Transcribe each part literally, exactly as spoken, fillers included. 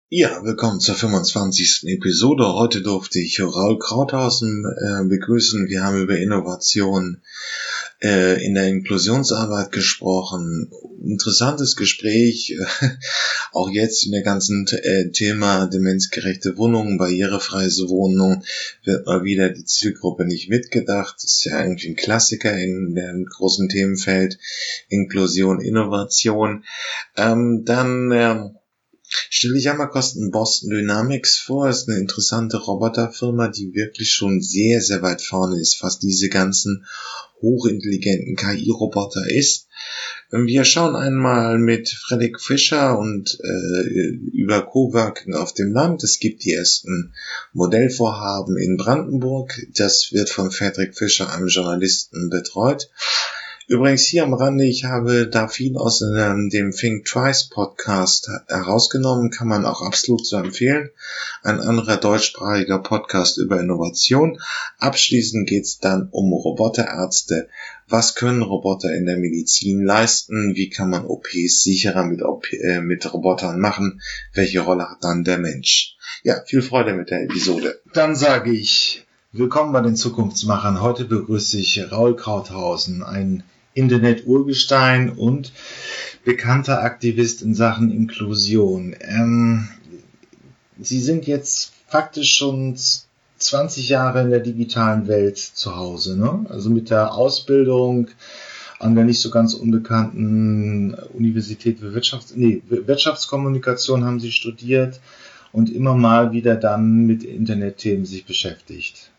Ja, willkommen zur fünfundzwanzigsten Episode. Heute durfte ich Raul Krauthausen äh, begrüßen. Wir haben über Innovation äh, in der Inklusionsarbeit gesprochen. Interessantes Gespräch, äh, auch jetzt in der ganzen äh, Thema demenzgerechte Wohnungen, barrierefreie Wohnungen, wird mal wieder die Zielgruppe nicht mitgedacht. Das ist ja irgendwie ein Klassiker in dem großen Themenfeld Inklusion, Innovation. Ähm, dann ähm, Stell dich einmal Kosten Boston Dynamics vor, ist eine interessante Roboterfirma, die wirklich schon sehr, sehr weit vorne ist, was diese ganzen hochintelligenten K I-Roboter ist. Wir schauen einmal mit Fredrik Fischer und äh, über Coworking auf dem Land. Es gibt die ersten Modellvorhaben in Brandenburg. Das wird von Fredrik Fischer, einem Journalisten, betreut. Übrigens hier am Rande, ich habe da viel aus ähm, dem Think Twice Podcast herausgenommen, kann man auch absolut so empfehlen. Ein anderer deutschsprachiger Podcast über Innovation. Abschließend geht's dann um Roboterärzte. Was können Roboter in der Medizin leisten? Wie kann man O Ps sicherer mit, O P, äh, mit Robotern machen? Welche Rolle hat dann der Mensch? Ja, viel Freude mit der Episode. Dann sage ich, willkommen bei den Zukunftsmachern. Heute begrüße ich Raul Krauthausen, ein Internet-Urgestein und bekannter Aktivist in Sachen Inklusion. Ähm, Sie sind jetzt faktisch schon zwanzig Jahre in der digitalen Welt zu Hause, ne? Also mit der Ausbildung an der nicht so ganz unbekannten Universität für Wirtschafts- nee, Wirtschaftskommunikation haben Sie studiert und immer mal wieder dann mit Internetthemen sich beschäftigt.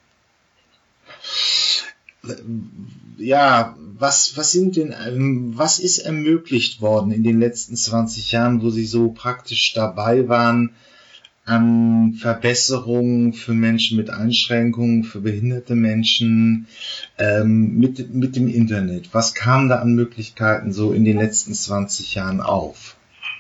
Ja, was, was sind denn, was ist ermöglicht worden in den letzten zwanzig Jahren, wo Sie so praktisch dabei waren, an Verbesserungen für Menschen mit Einschränkungen, für behinderte Menschen, ähm, mit, mit dem Internet? Was kam da an Möglichkeiten so in den letzten zwanzig Jahren auf?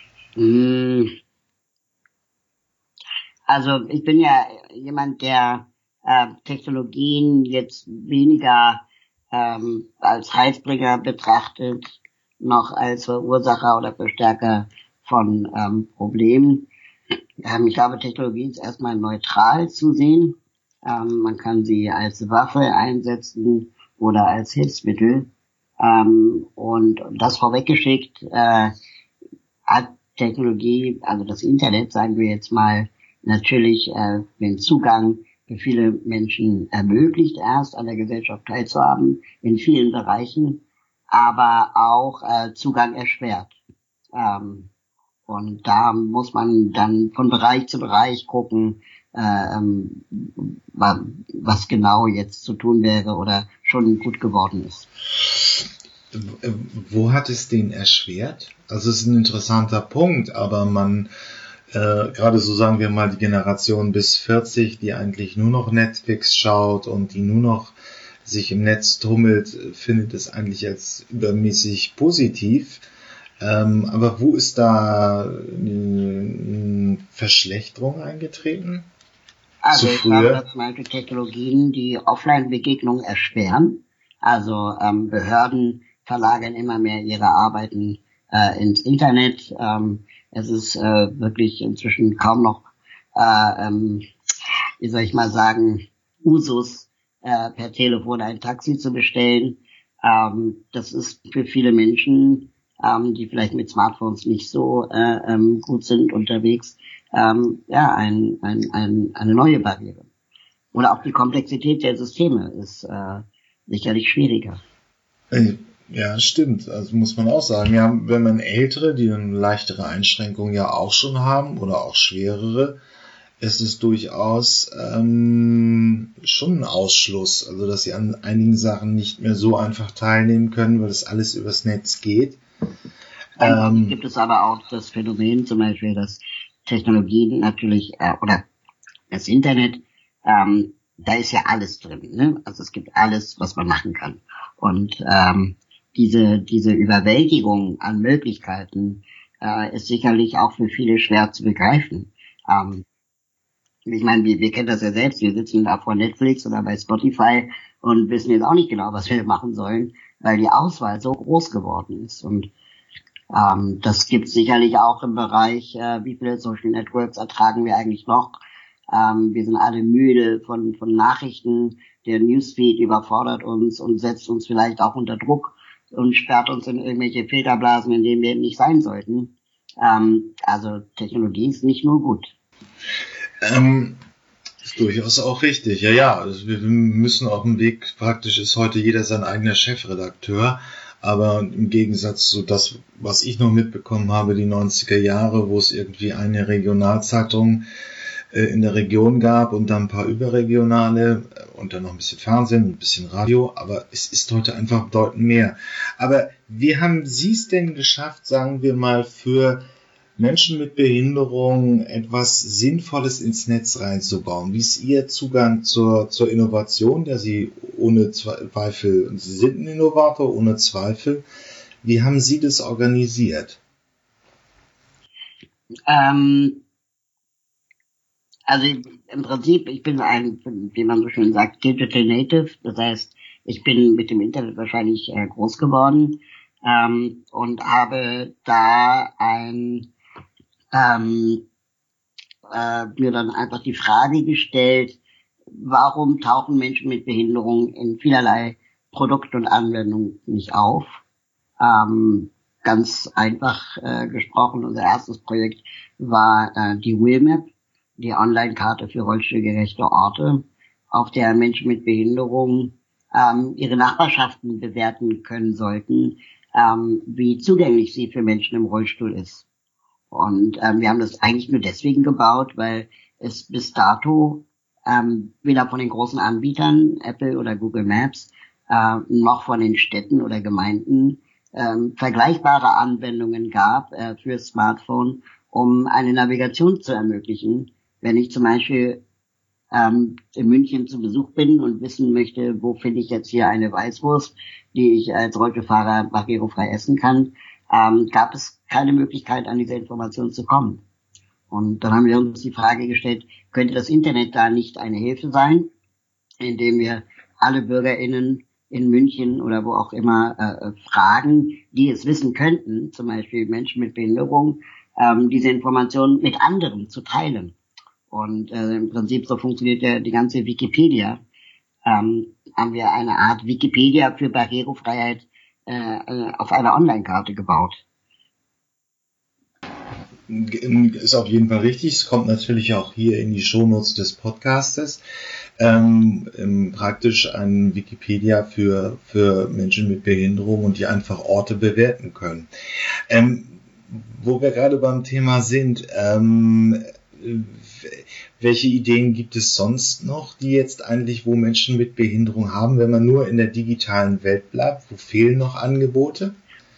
Also ich bin ja jemand, der äh, Technologien jetzt weniger ähm, als Heilsbringer betrachtet, noch als Verursacher oder Verstärker von ähm, Problemen. Ähm, ich glaube, Technologie ist erstmal neutral zu sehen. Ähm, man kann sie als Waffe einsetzen oder als Hilfsmittel. Ähm, und das vorweggeschickt äh, hat Technologie, also das Internet, sagen wir jetzt mal, natürlich äh, den Zugang für viele Menschen ermöglicht, erst an der Gesellschaft teilzuhaben in vielen Bereichen, aber auch äh, Zugang erschwert. Ähm, und da muss man dann von Bereich zu Bereich gucken, äh, ähm, was genau jetzt zu tun wäre oder schon gut geworden ist. Wo hat es den erschwert? Also es ist ein interessanter Punkt, aber man Äh, gerade so sagen wir mal die Generation bis vierzig, die eigentlich nur noch Netflix schaut und die nur noch sich im Netz tummelt, findet es eigentlich als übermäßig positiv. Ähm, aber wo ist da eine Verschlechterung eingetreten? Also ich glaube, dass zum Beispiel Technologien die Offline-Begegnung erschweren. Also ähm, Behörden verlagern immer mehr ihre Arbeiten äh, ins Internet. Ähm, es ist äh, wirklich inzwischen kaum noch, äh, ähm, wie soll ich mal sagen, Usus, äh, per Telefon ein Taxi zu bestellen. Ähm, das ist für viele Menschen, ähm, die vielleicht mit Smartphones nicht so äh, ähm, gut sind unterwegs, ähm, ja, ein, ein, ein, eine neue Barriere. Oder auch die Komplexität der Systeme ist äh, sicherlich schwieriger. Ja, stimmt. Also muss man auch sagen. Ja, wenn man Ältere, die eine leichtere Einschränkung ja auch schon haben oder auch schwerere, ist es durchaus ähm, schon ein Ausschluss. Also dass sie an einigen Sachen nicht mehr so einfach teilnehmen können, weil das alles übers Netz geht. Dann ähm, gibt es aber auch das Phänomen zum Beispiel, dass Technologien natürlich, äh, oder das Internet, ähm, da ist ja alles drin, ne? Also es gibt alles, was man machen kann. Und ähm, diese diese Überwältigung an Möglichkeiten äh, ist sicherlich auch für viele schwer zu begreifen. Ähm, ich meine, wir, wir kennen das ja selbst, wir sitzen da vor Netflix oder bei Spotify und wissen jetzt auch nicht genau, was wir machen sollen, weil die Auswahl so groß geworden ist. Und Ähm, das gibt es sicherlich auch im Bereich, äh, wie viele Social Networks ertragen wir eigentlich noch. Ähm, wir sind alle müde von, von Nachrichten. Der Newsfeed überfordert uns und setzt uns vielleicht auch unter Druck und sperrt uns in irgendwelche Filterblasen, in denen wir nicht sein sollten. Ähm, also Technologie ist nicht nur gut. Ähm, ist durchaus auch richtig. Ja, ja, also wir müssen auf dem Weg, praktisch ist heute jeder sein eigener Chefredakteur. Aber im Gegensatz zu das, was ich noch mitbekommen habe, die neunziger Jahre, wo es irgendwie eine Regionalzeitung äh, in der Region gab und dann ein paar überregionale und dann noch ein bisschen Fernsehen, ein bisschen Radio, aber es ist heute einfach bedeutend mehr. Aber wie haben Sie es denn geschafft, sagen wir mal, für Menschen mit Behinderung etwas Sinnvolles ins Netz reinzubauen? Wie ist Ihr Zugang zur, zur Innovation, der Sie ohne Zweifel, Sie sind ein Innovator, ohne Zweifel. Wie haben Sie das organisiert? Ähm, also im Prinzip, ich bin ein, wie man so schön sagt, Digital Native. Das heißt, ich bin mit dem Internet wahrscheinlich äh, groß geworden ähm, und habe da ein ähm, äh, mir dann einfach die Frage gestellt, warum tauchen Menschen mit Behinderung in vielerlei Produkten und Anwendungen nicht auf? Ähm, ganz einfach äh, gesprochen, unser erstes Projekt war äh, die Wheelmap, die Online-Karte für rollstuhlgerechte Orte, auf der Menschen mit Behinderung ähm, ihre Nachbarschaften bewerten können sollten, ähm, wie zugänglich sie für Menschen im Rollstuhl ist. Und ähm, wir haben das eigentlich nur deswegen gebaut, weil es bis dato ähm, weder von den großen Anbietern, Apple oder Google Maps, äh, noch von den Städten oder Gemeinden ähm, vergleichbare Anwendungen gab äh, für Smartphone, um eine Navigation zu ermöglichen. Wenn ich zum Beispiel ähm, in München zu Besuch bin und wissen möchte, wo finde ich jetzt hier eine Weißwurst, die ich als Rollstuhlfahrer barrierefrei essen kann, ähm, gab es keine Möglichkeit, an diese Information zu kommen. Und dann haben wir uns die Frage gestellt, könnte das Internet da nicht eine Hilfe sein, indem wir alle BürgerInnen in München oder wo auch immer äh, fragen, die es wissen könnten, zum Beispiel Menschen mit Behinderung, ähm, diese Informationen mit anderen zu teilen. Und äh, im Prinzip so funktioniert ja die ganze Wikipedia. Ähm, haben wir eine Art Wikipedia für Barrierefreiheit äh, auf einer Online-Karte gebaut. Ist auf jeden Fall richtig. Es kommt natürlich auch hier in die Shownotes des Podcastes. Ähm, praktisch ein Wikipedia für, für Menschen mit Behinderung und die einfach Orte bewerten können. Ähm, wo wir gerade beim Thema sind, ähm, welche Ideen gibt es sonst noch, die jetzt eigentlich, wo Menschen mit Behinderung haben, wenn man nur in der digitalen Welt bleibt? Wo fehlen noch Angebote?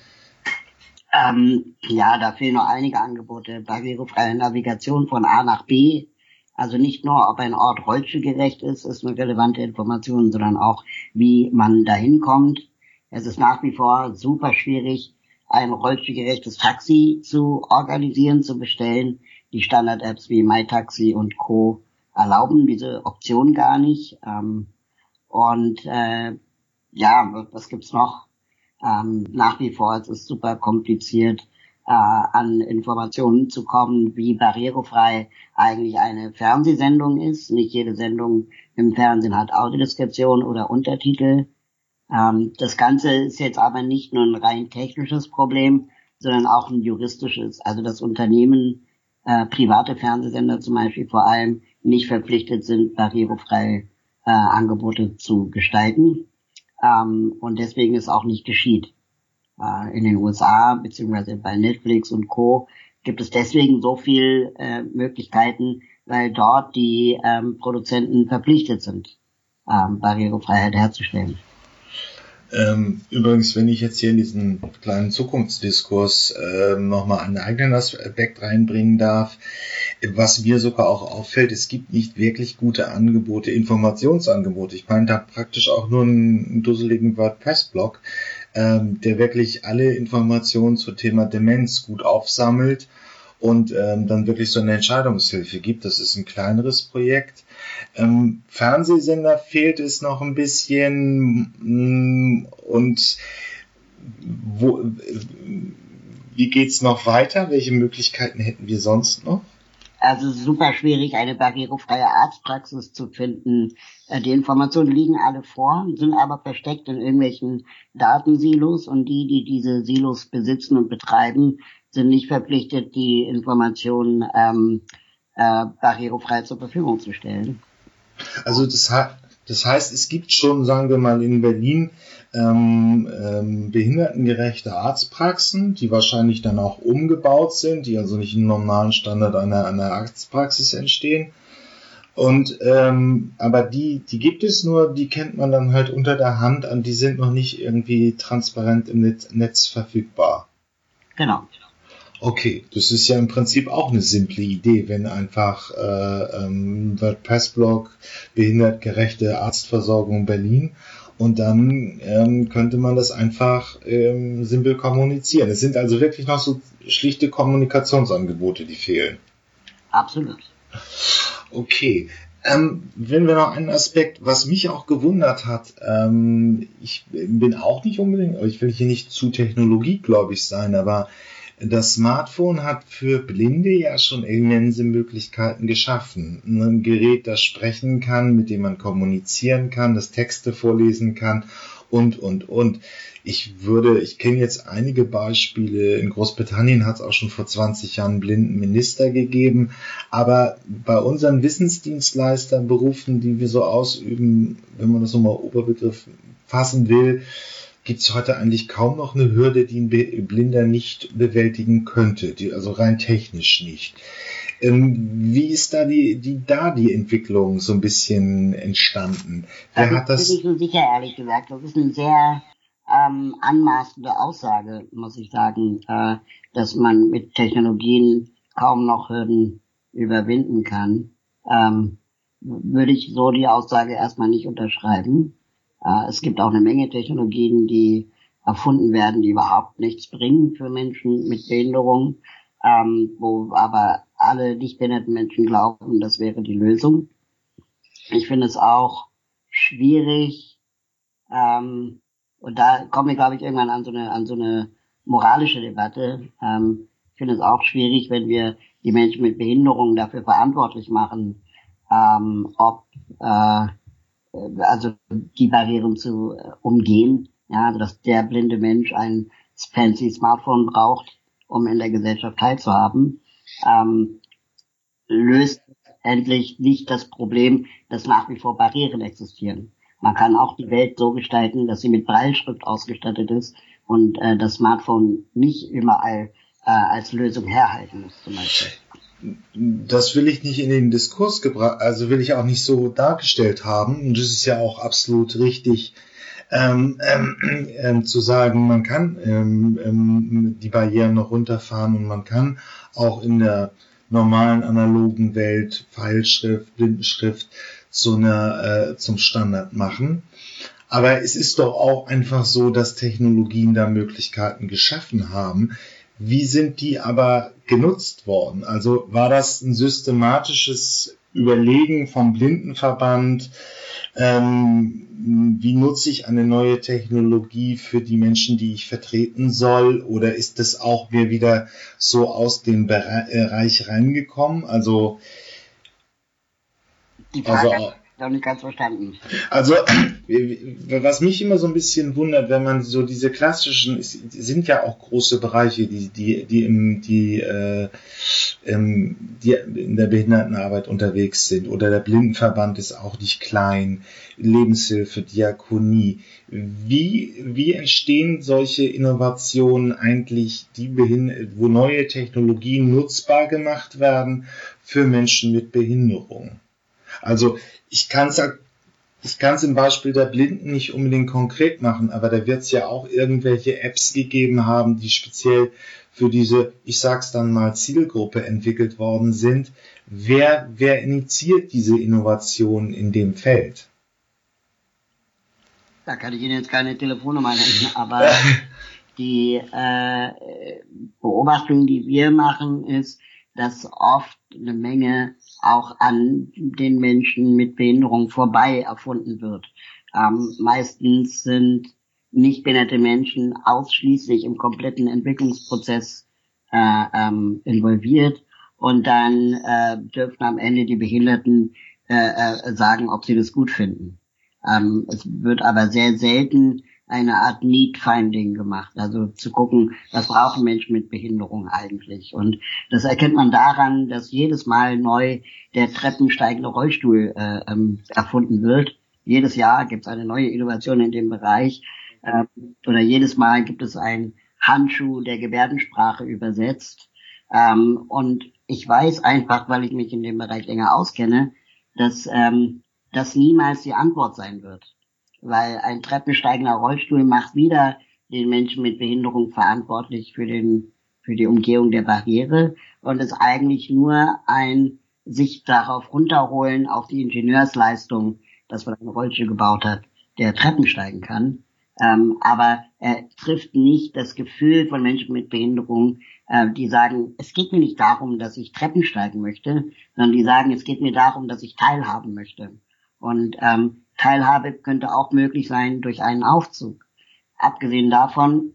Ähm, ja, da fehlen noch einige Angebote. Barrierefreie Navigation von A nach B. Also nicht nur, ob ein Ort rollstuhlgerecht ist, ist eine relevante Information, sondern auch, wie man dahin kommt. Es ist nach wie vor super schwierig, ein rollstuhlgerechtes Taxi zu organisieren, zu bestellen. Die Standard-Apps wie MyTaxi und Co. erlauben diese Option gar nicht. Ähm, und äh, ja, was gibt's noch? Ähm, nach wie vor es ist super kompliziert, äh, an Informationen zu kommen, wie barrierefrei eigentlich eine Fernsehsendung ist. Nicht jede Sendung im Fernsehen hat Audiodeskription oder Untertitel. Ähm, das Ganze ist jetzt aber nicht nur ein rein technisches Problem, sondern auch ein juristisches. Also das Unternehmen, äh, private Fernsehsender zum Beispiel vor allem, nicht verpflichtet sind, barrierefreie äh, Angebote zu gestalten. Ähm, und deswegen es auch nicht geschieht. Äh, in den U S A beziehungsweise bei Netflix und Co. gibt es deswegen so viel äh, Möglichkeiten, weil dort die ähm, Produzenten verpflichtet sind, ähm, Barrierefreiheit herzustellen. Ähm, übrigens, wenn ich jetzt hier in diesen kleinen Zukunftsdiskurs äh, nochmal einen eigenen Aspekt reinbringen darf, was mir sogar auch auffällt, es gibt nicht wirklich gute Angebote, Informationsangebote. Ich meine da praktisch auch nur einen, einen dusseligen WordPress-Blog, ähm, der wirklich alle Informationen zum Thema Demenz gut aufsammelt und ähm, dann wirklich so eine Entscheidungshilfe gibt. Das ist ein kleineres Projekt. Ähm, Fernsehsender fehlt es noch ein bisschen mh, und wo, wie geht's noch weiter? Welche Möglichkeiten hätten wir sonst noch? Also super schwierig, eine barrierefreie Arztpraxis zu finden. Die Informationen liegen alle vor, sind aber versteckt in irgendwelchen Datensilos und die, die diese Silos besitzen und betreiben, sind nicht verpflichtet, die Informationen ähm, äh, barrierefrei zur Verfügung zu stellen. Also das, das heißt, es gibt schon, sagen wir mal, in Berlin ähm, ähm, behindertengerechte Arztpraxen, die wahrscheinlich dann auch umgebaut sind, die also nicht im normalen Standard einer, einer Arztpraxis entstehen. Und ähm, aber die, die gibt es nur, die kennt man dann halt unter der Hand an, die sind noch nicht irgendwie transparent im Netz, Netz verfügbar. Genau. Okay, das ist ja im Prinzip auch eine simple Idee, wenn einfach äh, ähm, WordPress-Blog behindertgerechte Arztversorgung Berlin und dann ähm, könnte man das einfach ähm, simpel kommunizieren. Es sind also wirklich noch so schlichte Kommunikationsangebote, die fehlen. Absolut. Okay. Ähm, wenn wir noch einen Aspekt, was mich auch gewundert hat, ähm, ich bin auch nicht unbedingt, ich will hier nicht zu technologiegläubig sein, aber das Smartphone hat für Blinde ja schon immense Möglichkeiten geschaffen. Ein Gerät, das sprechen kann, mit dem man kommunizieren kann, das Texte vorlesen kann und, und, und. Ich würde, ich kenne jetzt einige Beispiele. In Großbritannien hat es auch schon vor zwanzig Jahren einen blinden Minister gegeben. Aber bei unseren Wissensdienstleisterberufen, die wir so ausüben, wenn man das nochmal Oberbegriff fassen will, gibt es heute eigentlich kaum noch eine Hürde, die ein Blinder nicht bewältigen könnte, die, also rein technisch nicht. Ähm, wie ist da die, die, da die Entwicklung so ein bisschen entstanden? Wer da hat das? Bin ich so sicher, ehrlich gesagt. Das ist eine sehr ähm, anmaßende Aussage, muss ich sagen, äh, dass man mit Technologien kaum noch Hürden überwinden kann. Ähm, würde ich so die Aussage erstmal nicht unterschreiben. Äh, es gibt auch eine Menge Technologien, die erfunden werden, die überhaupt nichts bringen für Menschen mit Behinderung, ähm, wo aber alle nicht behinderten Menschen glauben, das wäre die Lösung. Ich finde es auch schwierig, ähm, und da kommen wir, glaube ich, irgendwann an so eine, an so eine moralische Debatte. Ähm, ich finde es auch schwierig, wenn wir die Menschen mit Behinderungen dafür verantwortlich machen, ähm, ob äh, also die Barrieren zu äh, umgehen. Ja, also dass der blinde Mensch ein fancy Smartphone braucht, um in der Gesellschaft teilzuhaben, ähm, löst endlich nicht das Problem, dass nach wie vor Barrieren existieren. Man kann auch die Welt so gestalten, dass sie mit Brailleschrift ausgestattet ist und äh, das Smartphone nicht überall äh, als Lösung herhalten muss, zum Beispiel. Das will ich nicht in den Diskurs gebracht, also will ich auch nicht so dargestellt haben. Und das ist ja auch absolut richtig, ähm, ähm, ähm, zu sagen, man kann ähm, ähm, die Barrieren noch runterfahren und man kann auch in der normalen analogen Welt Pfeilschrift, Blindenschrift zu einer, äh, zum Standard machen. Aber es ist doch auch einfach so, dass Technologien da Möglichkeiten geschaffen haben. Wie sind die aber genutzt worden? Also war das ein systematisches Überlegen vom Blindenverband? Ähm, wie nutze ich eine neue Technologie für die Menschen, die ich vertreten soll? Oder ist das auch mir wieder so aus dem Bereich reingekommen? Also, die Frage also, noch nicht ganz verstanden. Also, was mich immer so ein bisschen wundert, wenn man so diese klassischen, es sind ja auch große Bereiche, die, die, die im, die, äh, ähm, die in der Behindertenarbeit unterwegs sind, oder der Blindenverband ist auch nicht klein, Lebenshilfe, Diakonie. Wie, wie entstehen solche Innovationen eigentlich, die Behind- wo neue Technologien nutzbar gemacht werden für Menschen mit Behinderung? Also, ich kann es ich kann es im Beispiel der Blinden nicht unbedingt konkret machen, aber da wird es ja auch irgendwelche Apps gegeben haben, die speziell für diese, ich sag's dann mal, Zielgruppe entwickelt worden sind. Wer, wer initiiert diese Innovation in dem Feld? Da kann ich Ihnen jetzt keine Telefonnummer nennen, aber die äh, Beobachtung, die wir machen, ist, dass oft eine Menge auch an den Menschen mit Behinderung vorbei erfunden wird. Ähm, meistens sind nicht behinderte Menschen ausschließlich im kompletten Entwicklungsprozess äh, ähm, involviert und dann äh, dürfen am Ende die Behinderten äh, äh, sagen, ob sie das gut finden. Ähm, es wird aber sehr selten eine Art Need-Finding gemacht, also zu gucken, was brauchen Menschen mit Behinderung eigentlich. Und das erkennt man daran, dass jedes Mal neu der treppensteigende Rollstuhl äh, ähm, erfunden wird. Jedes Jahr gibt es eine neue Innovation in dem Bereich. Äh, oder jedes Mal gibt es einen Handschuh, der Gebärdensprache übersetzt. Ähm, und ich weiß einfach, weil ich mich in dem Bereich länger auskenne, dass ähm, das niemals die Antwort sein wird. Weil ein treppensteigender Rollstuhl macht wieder den Menschen mit Behinderung verantwortlich für den für die Umgehung der Barriere und ist eigentlich nur ein sich darauf runterholen auf die Ingenieursleistung, dass man einen Rollstuhl gebaut hat, der Treppen steigen kann. Ähm, aber er trifft nicht das Gefühl von Menschen mit Behinderung, äh, die sagen, es geht mir nicht darum, dass ich Treppen steigen möchte, sondern die sagen, es geht mir darum, dass ich teilhaben möchte. Und ähm, Teilhabe könnte auch möglich sein durch einen Aufzug. Abgesehen davon,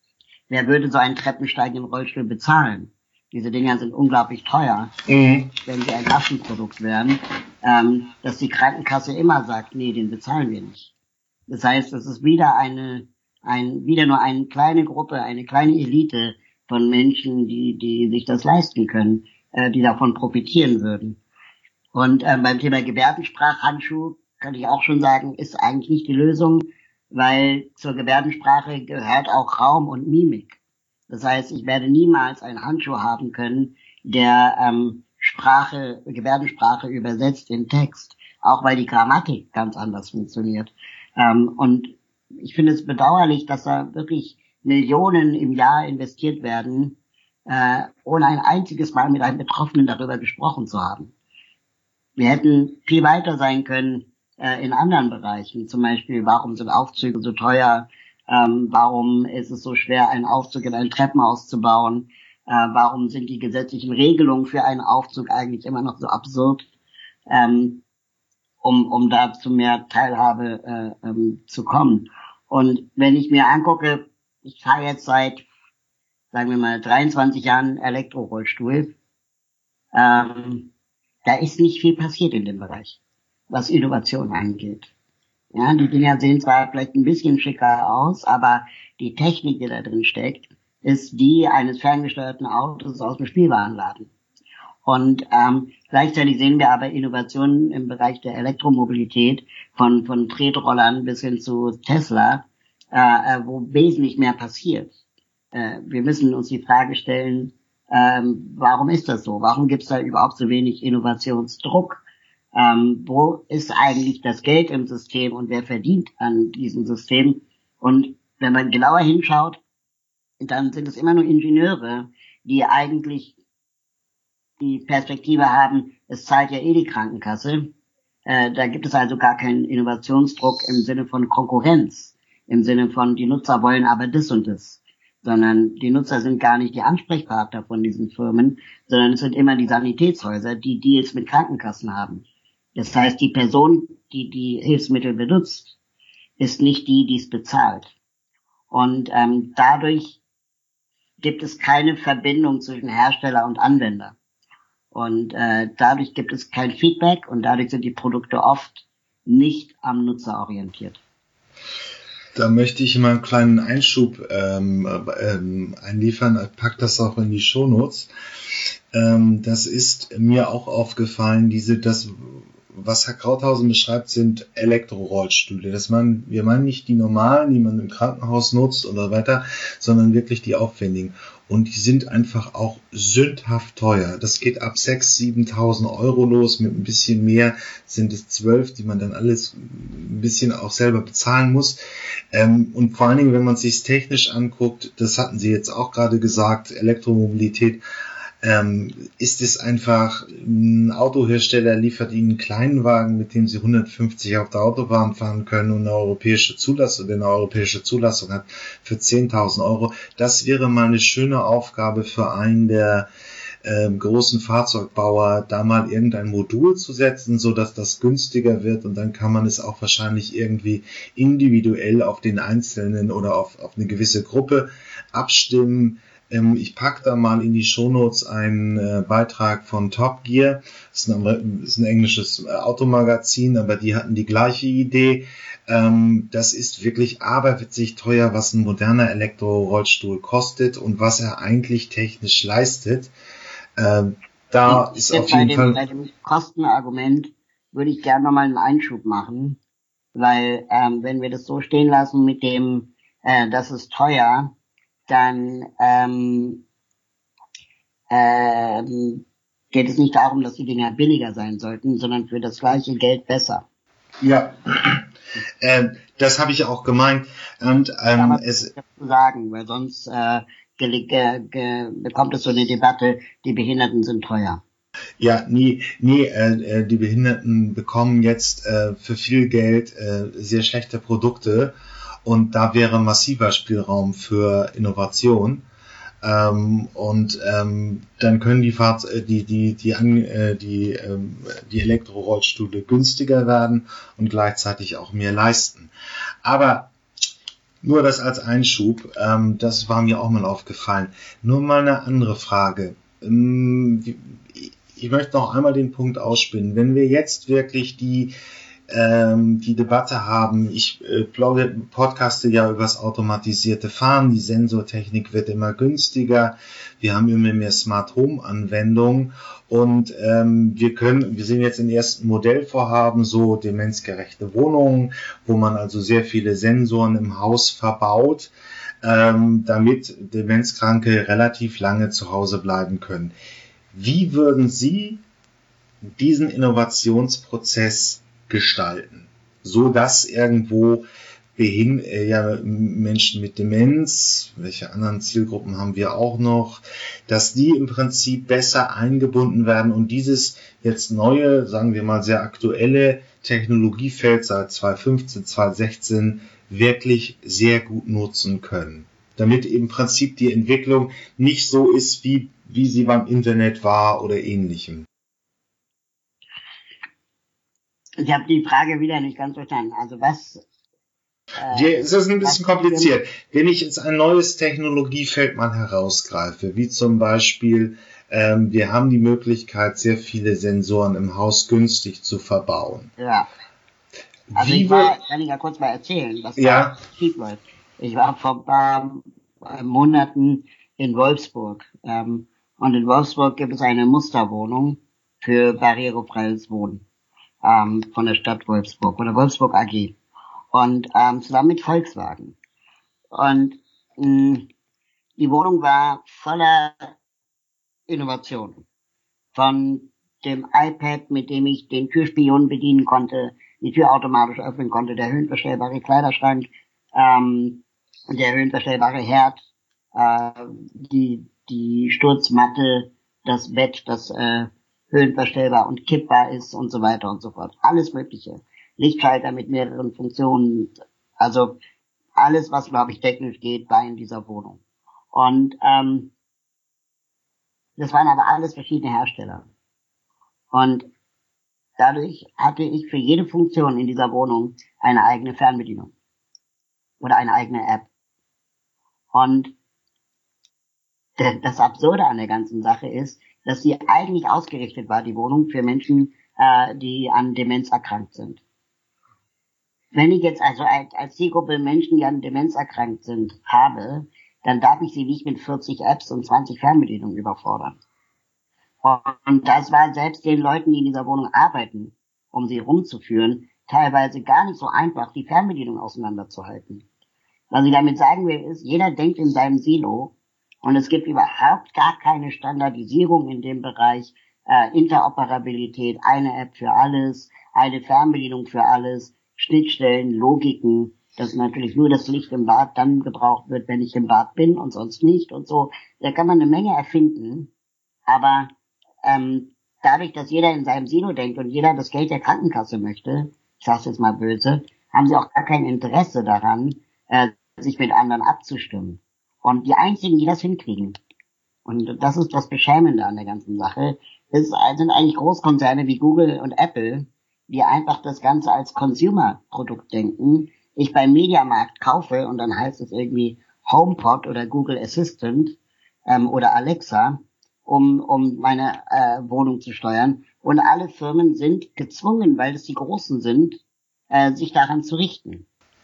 wer würde so einen treppensteigenden Rollstuhl bezahlen? Diese Dinger sind unglaublich teuer, mhm. wenn sie ein Massenprodukt wären, ähm, dass die Krankenkasse immer sagt, nee, den bezahlen wir nicht. Das heißt, es ist wieder eine, ein, wieder nur eine kleine Gruppe, eine kleine Elite von Menschen, die, die sich das leisten können, äh, die davon profitieren würden. Und ähm, beim Thema Gebärdensprachhandschuh kann ich auch schon sagen, ist eigentlich nicht die Lösung, weil zur Gebärdensprache gehört auch Raum und Mimik. Das heißt, ich werde niemals einen Handschuh haben können, der ähm, Sprache, Gebärdensprache übersetzt in Text, auch weil die Grammatik ganz anders funktioniert. Ähm, und ich finde es bedauerlich, dass da wirklich Millionen im Jahr investiert werden, äh, ohne ein einziges Mal mit einem Betroffenen darüber gesprochen zu haben. Wir hätten viel weiter sein können äh, in anderen Bereichen. Zum Beispiel, warum sind Aufzüge so teuer? Ähm, warum ist es so schwer, einen Aufzug in ein Treppenhaus zu bauen? Äh, warum sind die gesetzlichen Regelungen für einen Aufzug eigentlich immer noch so absurd? Ähm, um, um da zu mehr Teilhabe äh, ähm, zu kommen. Und wenn ich mir angucke, ich fahre jetzt seit, sagen wir mal, dreiundzwanzig Jahren Elektrorollstuhl, ähm, da ist nicht viel passiert in dem Bereich, was Innovation angeht. Ja, die Dinger sehen zwar vielleicht ein bisschen schicker aus, aber die Technik, die da drin steckt, ist die eines ferngesteuerten Autos aus dem Spielwarenladen. Und ähm, gleichzeitig sehen wir aber Innovationen im Bereich der Elektromobilität von von Tretrollern bis hin zu Tesla, äh, wo wesentlich mehr passiert. Äh, wir müssen uns die Frage stellen, ähm, warum ist das so? Warum gibt es da überhaupt so wenig Innovationsdruck? Ähm, wo ist eigentlich das Geld im System und wer verdient an diesem System? Und wenn man genauer hinschaut, dann sind es immer nur Ingenieure, die eigentlich die Perspektive haben, es zahlt ja eh die Krankenkasse. Äh, da gibt es also gar keinen Innovationsdruck im Sinne von Konkurrenz, im Sinne von, die Nutzer wollen aber das und das. Sondern die Nutzer sind gar nicht die Ansprechpartner von diesen Firmen, sondern es sind immer die Sanitätshäuser, die Deals mit Krankenkassen haben. Das heißt, die Person, die die Hilfsmittel benutzt, ist nicht die, die es bezahlt. Und ähm, dadurch gibt es keine Verbindung zwischen Hersteller und Anwender. Und äh, dadurch gibt es kein Feedback und dadurch sind die Produkte oft nicht am Nutzer orientiert. Da möchte ich mal einen kleinen Einschub ähm, ähm, einliefern, pack das auch in die Shownotes. Ähm, das ist mir auch aufgefallen, diese, das, was Herr Krauthausen beschreibt, sind Elektrorollstühle. Das man, wir meinen nicht die normalen, die man im Krankenhaus nutzt oder weiter, sondern wirklich die aufwendigen. Und die sind einfach auch sündhaft teuer. Das geht ab sechstausend, siebentausend Euro los. Mit ein bisschen mehr sind es zwölf, die man dann alles ein bisschen auch selber bezahlen muss. Ähm, und vor allen Dingen, wenn man es sich technisch anguckt, das hatten Sie jetzt auch gerade gesagt, Elektromobilität, ähm, ist es einfach, ein Autohersteller liefert Ihnen einen kleinen Wagen, mit dem Sie hundertfünfzig auf der Autobahn fahren können und eine europäische Zulassung, eine europäische Zulassung hat für zehntausend Euro. Das wäre mal eine schöne Aufgabe für einen der äh, großen Fahrzeugbauer, da mal irgendein Modul zu setzen, so dass das günstiger wird, und dann kann man es auch wahrscheinlich irgendwie individuell auf den Einzelnen oder auf, auf eine gewisse Gruppe abstimmen. Ähm, ich packe da mal in die Shownotes einen äh, Beitrag von Top Gear. Das ist ein, das ist ein englisches äh, Automagazin, aber die hatten die gleiche Idee. Ähm, das ist wirklich aberwitzig teuer, was ein moderner Elektrorollstuhl kostet und was er eigentlich technisch leistet. Ähm, da Ich ist jetzt auf bei jeden dem, Fall... bei dem Kostenargument würde ich gerne nochmal einen Einschub machen, weil ähm, wenn wir das so stehen lassen mit dem, äh, das ist teuer, dann ähm, ähm, geht es nicht darum, dass die Dinger billiger sein sollten, sondern für das gleiche Geld besser. Ja, äh, das habe ich auch gemeint. Und ähm, Aber es zu sagen, weil sonst äh, ge, ge, ge, bekommt es so eine Debatte, die Behinderten sind teuer. Ja, nee, nee, äh, die Behinderten bekommen jetzt äh, für viel Geld äh, sehr schlechte Produkte, und da wäre massiver Spielraum für Innovation. Ähm, und ähm, dann können die Fahrz äh, die die die an, äh, die ähm, die Elektrorollstühle günstiger werden und gleichzeitig auch mehr leisten. Aber nur das als Einschub, ähm, das war mir auch mal aufgefallen. Nur mal eine andere Frage. Ähm, ich möchte noch einmal den Punkt ausspinnen. Wenn wir jetzt wirklich die ähm, die Debatte haben, ich äh, glaube, podcaste ja über das automatisierte Fahren, die Sensortechnik wird immer günstiger, wir haben immer mehr Smart Home Anwendungen, und ähm, wir können, wir sehen jetzt in ersten Modellvorhaben so demenzgerechte Wohnungen, wo man also sehr viele Sensoren im Haus verbaut, ähm, damit Demenzkranke relativ lange zu Hause bleiben können. Wie würden Sie diesen Innovationsprozess gestalten, so dass irgendwo behin äh, ja, Menschen mit Demenz, welche anderen Zielgruppen haben wir auch noch, dass die im Prinzip besser eingebunden werden und dieses jetzt neue, sagen wir mal sehr aktuelle Technologiefeld seit zweitausendfünfzehn, zweitausendsechzehn wirklich sehr gut nutzen können, damit im Prinzip die Entwicklung nicht so ist, wie, wie sie beim Internet war oder ähnlichem. Ich habe die Frage wieder nicht ganz verstanden. Also was... Äh, Es ist ein was bisschen kompliziert. Wenn ich jetzt ein neues Technologiefeld mal herausgreife, wie zum Beispiel, ähm, wir haben die Möglichkeit, sehr viele Sensoren im Haus günstig zu verbauen. Ja. Also Wie ich wir, war, kann ich ja kurz mal erzählen, was da ja, schief läuft. Ich war vor ein paar äh, Monaten in Wolfsburg. Ähm, und in Wolfsburg gibt es eine Musterwohnung für barrierefreies Wohnen ähm, von der Stadt Wolfsburg oder Wolfsburg A G. Und ähm, zusammen mit Volkswagen. Und mh, die Wohnung war voller Innovation. Von dem iPad, mit dem ich den Türspion bedienen konnte, die Tür automatisch öffnen konnte, der höhenverstellbare Kleiderschrank, ähm, der höhenverstellbare Herd, äh, die, die Sturzmatte, das Bett, das äh, höhenverstellbar und kippbar ist und so weiter und so fort. Alles Mögliche. Lichtschalter mit mehreren Funktionen. Also alles, was, glaube ich, technisch geht, war in dieser Wohnung. Und ähm, das waren aber alles verschiedene Hersteller. Und dadurch hatte ich für jede Funktion in dieser Wohnung eine eigene Fernbedienung oder eine eigene App. Und das Absurde an der ganzen Sache ist, dass sie eigentlich ausgerichtet war, die Wohnung, für Menschen, äh, die an Demenz erkrankt sind. Wenn ich jetzt also als, als Zielgruppe Menschen, die an Demenz erkrankt sind, habe, dann darf ich sie nicht mit vierzig Apps und zwanzig Fernbedienungen überfordern. Und das war selbst den Leuten, die in dieser Wohnung arbeiten, um sie rumzuführen, teilweise gar nicht so einfach, die Fernbedienung auseinanderzuhalten. Was ich damit sagen will, ist, jeder denkt in seinem Silo und es gibt überhaupt gar keine Standardisierung in dem Bereich, äh, Interoperabilität, eine App für alles, eine Fernbedienung für alles, Schnittstellen, Logiken, dass natürlich nur das Licht im Bad dann gebraucht wird, wenn ich im Bad bin und sonst nicht und so. Da kann man eine Menge erfinden, aber ähm, dadurch, dass jeder in seinem Silo denkt und jeder das Geld der Krankenkasse möchte, ich sag's jetzt mal böse, haben sie auch gar kein Interesse daran, äh, sich mit anderen abzustimmen. Und die einzigen, die das hinkriegen, Und das ist das Beschämende an der ganzen Sache. Es sind eigentlich Großkonzerne wie Google und Apple, die einfach das Ganze als Consumer-Produkt denken. Ich beim Mediamarkt kaufe und dann heißt es irgendwie HomePod oder Google Assistant ähm, oder Alexa, um um meine äh, Wohnung zu steuern. Und alle Firmen sind gezwungen, weil es die Großen sind, äh, sich daran zu richten.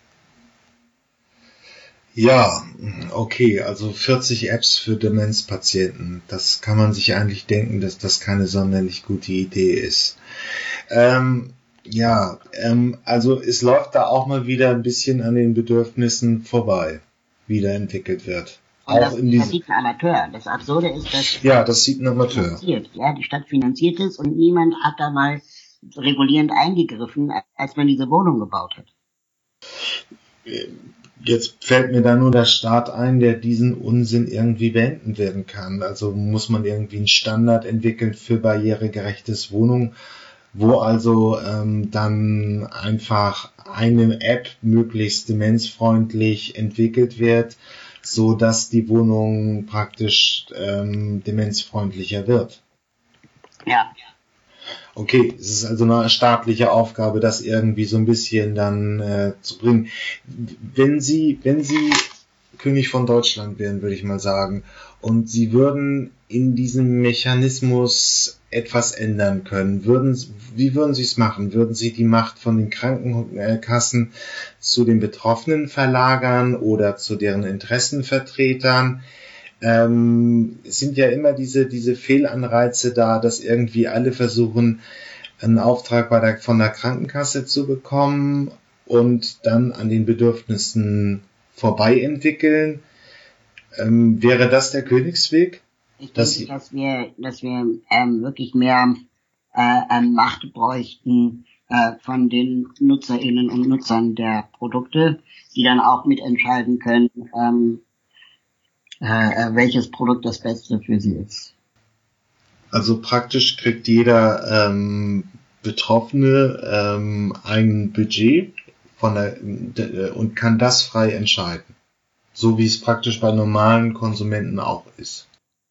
Ja, okay, also vierzig Apps für Demenzpatienten. Das kann man sich eigentlich denken, dass das keine sonderlich gute Idee ist. Ähm, ja, ähm, also es läuft da auch mal wieder ein bisschen an den Bedürfnissen vorbei, wie da entwickelt wird. Und Auch das, in das diese, sieht ein Amateur. Das Absurde ist, dass ja, das sieht ein Amateur. finanziert. Ja, die Stadt finanziert es und niemand hat da mal regulierend eingegriffen, als man diese Wohnung gebaut hat. Jetzt fällt mir da nur der Staat ein, der diesen Unsinn irgendwie beenden werden kann. Also muss man irgendwie einen Standard entwickeln für barrieregerechtes Wohnung, wo also ähm, dann einfach eine App möglichst demenzfreundlich entwickelt wird, so dass die Wohnung praktisch ähm, demenzfreundlicher wird. Ja. Okay, es ist also eine staatliche Aufgabe, das irgendwie so ein bisschen dann äh, zu bringen. Wenn Sie, wenn Sie König von Deutschland wären, würde ich mal sagen, und Sie würden in diesem Mechanismus etwas ändern können, würden, wie würden Sie es machen? Würden Sie die Macht von den Krankenkassen zu den Betroffenen verlagern oder zu deren Interessenvertretern? Ähm, es sind ja immer diese, diese Fehlanreize da, dass irgendwie alle versuchen, einen Auftrag bei der, von der Krankenkasse zu bekommen und dann an den Bedürfnissen vorbei entwickeln. Ähm, wäre das der Königsweg? Ich Dass denke, dass wir, dass wir ähm, wirklich mehr äh, Macht bräuchten äh, von den NutzerInnen und Nutzern der Produkte, die dann auch mitentscheiden können, ähm, äh, welches Produkt das Beste für sie ist. Also praktisch kriegt jeder ähm, Betroffene ähm, ein Budget von der, de, und kann das frei entscheiden. So wie es praktisch bei normalen Konsumenten auch ist.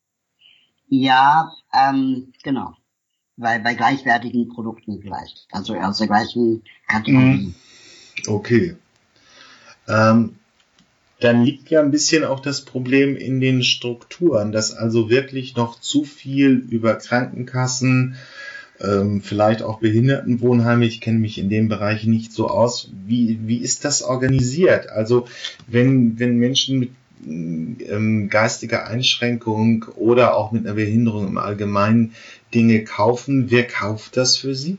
Ja, ähm, genau. Weil bei gleichwertigen Produkten vielleicht. Also aus der gleichen Kategorie. Okay. Ähm, dann liegt ja ein bisschen auch das Problem in den Strukturen, dass also wirklich noch zu viel über Krankenkassen, ähm, vielleicht auch Behindertenwohnheime, ich kenne mich in dem Bereich nicht so aus, wie, wie ist das organisiert? Also wenn, wenn Menschen mit ähm, geistiger Einschränkung oder auch mit einer Behinderung im Allgemeinen Dinge kaufen, wer kauft das für sie?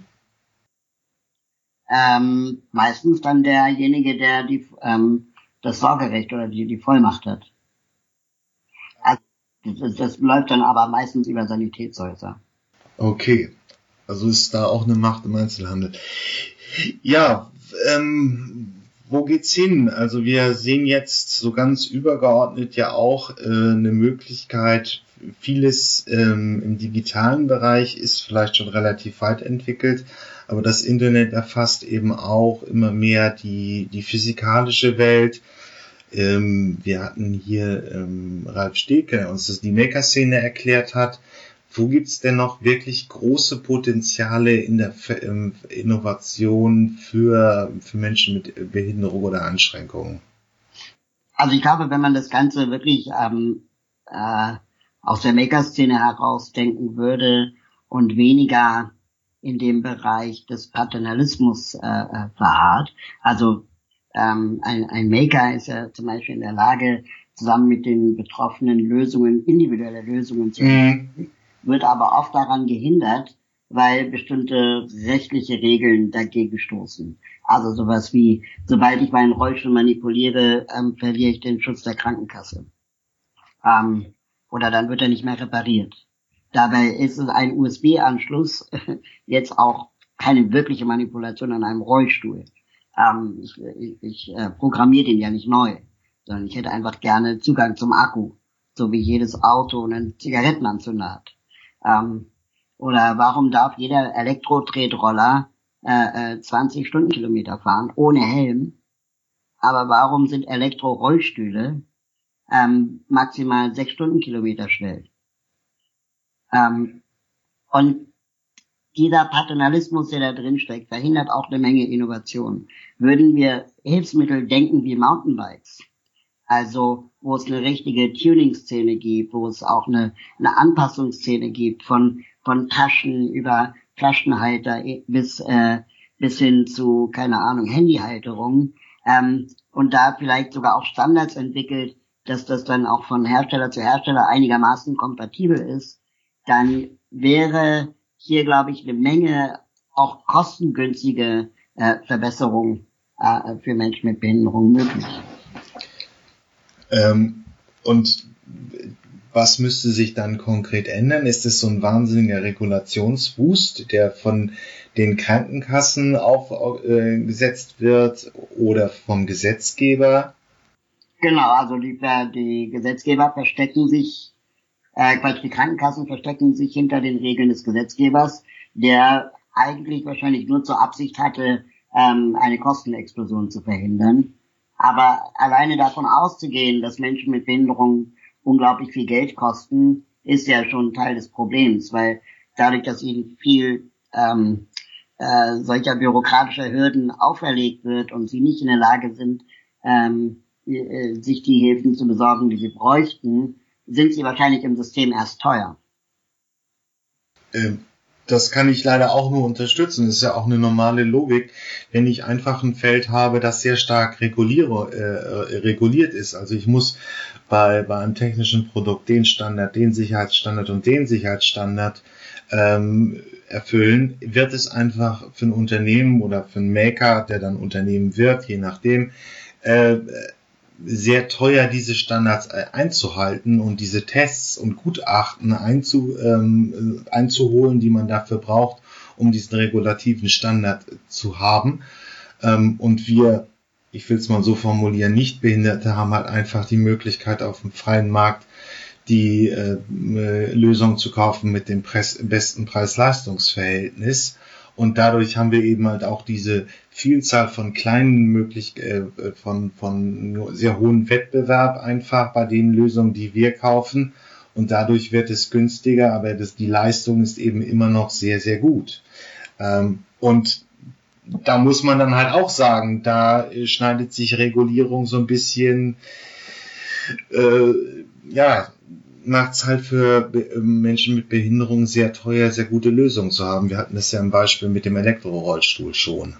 Ähm, meistens dann derjenige, der die, ähm, das Sorgerecht oder die, die Vollmacht hat. Also, das, das läuft dann aber meistens über Sanitätshäuser. Okay, also ist da auch eine Macht im Einzelhandel. Ja, ähm, wo geht's hin? Also wir sehen jetzt so ganz übergeordnet ja auch äh, eine Möglichkeit, vieles ähm, im digitalen Bereich ist vielleicht schon relativ weit entwickelt, aber das Internet erfasst eben auch immer mehr die, die physikalische Welt. Ähm, wir hatten hier ähm, Ralf Steke, der uns das die Maker-Szene erklärt hat. Wo gibt's denn noch wirklich große Potenziale in der Innovation für, für Menschen mit Behinderung oder Einschränkungen? Also ich glaube, wenn man das Ganze wirklich ähm, äh, aus der Maker-Szene heraus denken würde und weniger in dem Bereich des Paternalismus äh, äh, verharrt, also ähm, ein, ein Maker ist ja zum Beispiel in der Lage, zusammen mit den Betroffenen Lösungen, individuelle Lösungen zu entwickeln, mhm. wird aber oft daran gehindert, weil bestimmte rechtliche Regeln dagegen stoßen. Also sowas wie, sobald ich meinen Rollstuhl manipuliere, ähm, verliere ich den Schutz der Krankenkasse. Ähm, oder dann wird er nicht mehr repariert. Dabei ist es ein U S B-Anschluss jetzt auch keine wirkliche Manipulation an einem Rollstuhl. Ähm, ich ich, ich äh, programmiere den ja nicht neu, sondern ich hätte einfach gerne Zugang zum Akku, so wie jedes Auto einen Zigarettenanzünder hat. Ähm, oder warum darf jeder Elektro-Tretroller äh, äh, zwanzig Stundenkilometer fahren ohne Helm? Aber warum sind Elektro-Rollstühle ähm, maximal sechs Stundenkilometer schnell? Ähm, und dieser Paternalismus, der da drin steckt, verhindert auch eine Menge Innovation. Würden wir Hilfsmittel denken wie Mountainbikes, also wo es eine richtige Tuning-Szene gibt, wo es auch eine, eine Anpassungsszene gibt, von von Taschen über Flaschenhalter bis äh, bis hin zu, keine Ahnung, Handyhalterungen, ähm, und da vielleicht sogar auch Standards entwickelt, dass das dann auch von Hersteller zu Hersteller einigermaßen kompatibel ist, dann wäre hier, glaube ich, eine Menge auch kostengünstige äh, Verbesserungen äh, für Menschen mit Behinderung möglich. Ähm, und was müsste sich dann konkret ändern? Ist es so ein wahnsinniger Regulationsboost, der von den Krankenkassen aufgesetzt äh, wird oder vom Gesetzgeber? Genau, also die, die Gesetzgeber verstecken sich, äh, Quatsch, die Krankenkassen verstecken sich hinter den Regeln des Gesetzgebers, der eigentlich wahrscheinlich nur zur Absicht hatte, ähm, eine Kostenexplosion zu verhindern. Aber alleine davon auszugehen, dass Menschen mit Behinderung unglaublich viel Geld kosten, ist ja schon Teil des Problems, weil dadurch, dass ihnen viel ähm, äh, solcher bürokratischer Hürden auferlegt wird und sie nicht in der Lage sind, ähm, äh, sich die Hilfen zu besorgen, die sie bräuchten, sind sie wahrscheinlich im System erst teuer. Ähm. Das kann ich leider auch nur unterstützen. Das ist ja auch eine normale Logik, wenn ich einfach ein Feld habe, das sehr stark reguliere, äh, reguliert ist. Also ich muss bei, bei einem technischen Produkt den Standard, den Sicherheitsstandard und den Sicherheitsstandard ähm, erfüllen, wird es einfach für ein Unternehmen oder für einen Maker, der dann Unternehmen wird, je nachdem, äh, sehr teuer, diese Standards einzuhalten und diese Tests und Gutachten einzu, ähm, einzuholen, die man dafür braucht, um diesen regulativen Standard zu haben. Ähm, und wir, ich will es mal so formulieren, Nichtbehinderte haben halt einfach die Möglichkeit, auf dem freien Markt die äh, Lösung zu kaufen mit dem Preis, besten Preis-Leistungs-Verhältnis. Und dadurch haben wir eben halt auch diese Vielzahl von kleinen Möglichkeiten, äh, von, von sehr hohen Wettbewerb einfach bei den Lösungen, die wir kaufen. Und dadurch wird es günstiger, aber das, die Leistung ist eben immer noch sehr, sehr gut. Ähm, und da muss man dann halt auch sagen, da schneidet sich Regulierung so ein bisschen, äh, ja, macht es halt für Menschen mit Behinderung sehr teuer, sehr gute Lösungen zu haben. Wir hatten das ja im Beispiel mit dem Elektrorollstuhl schon.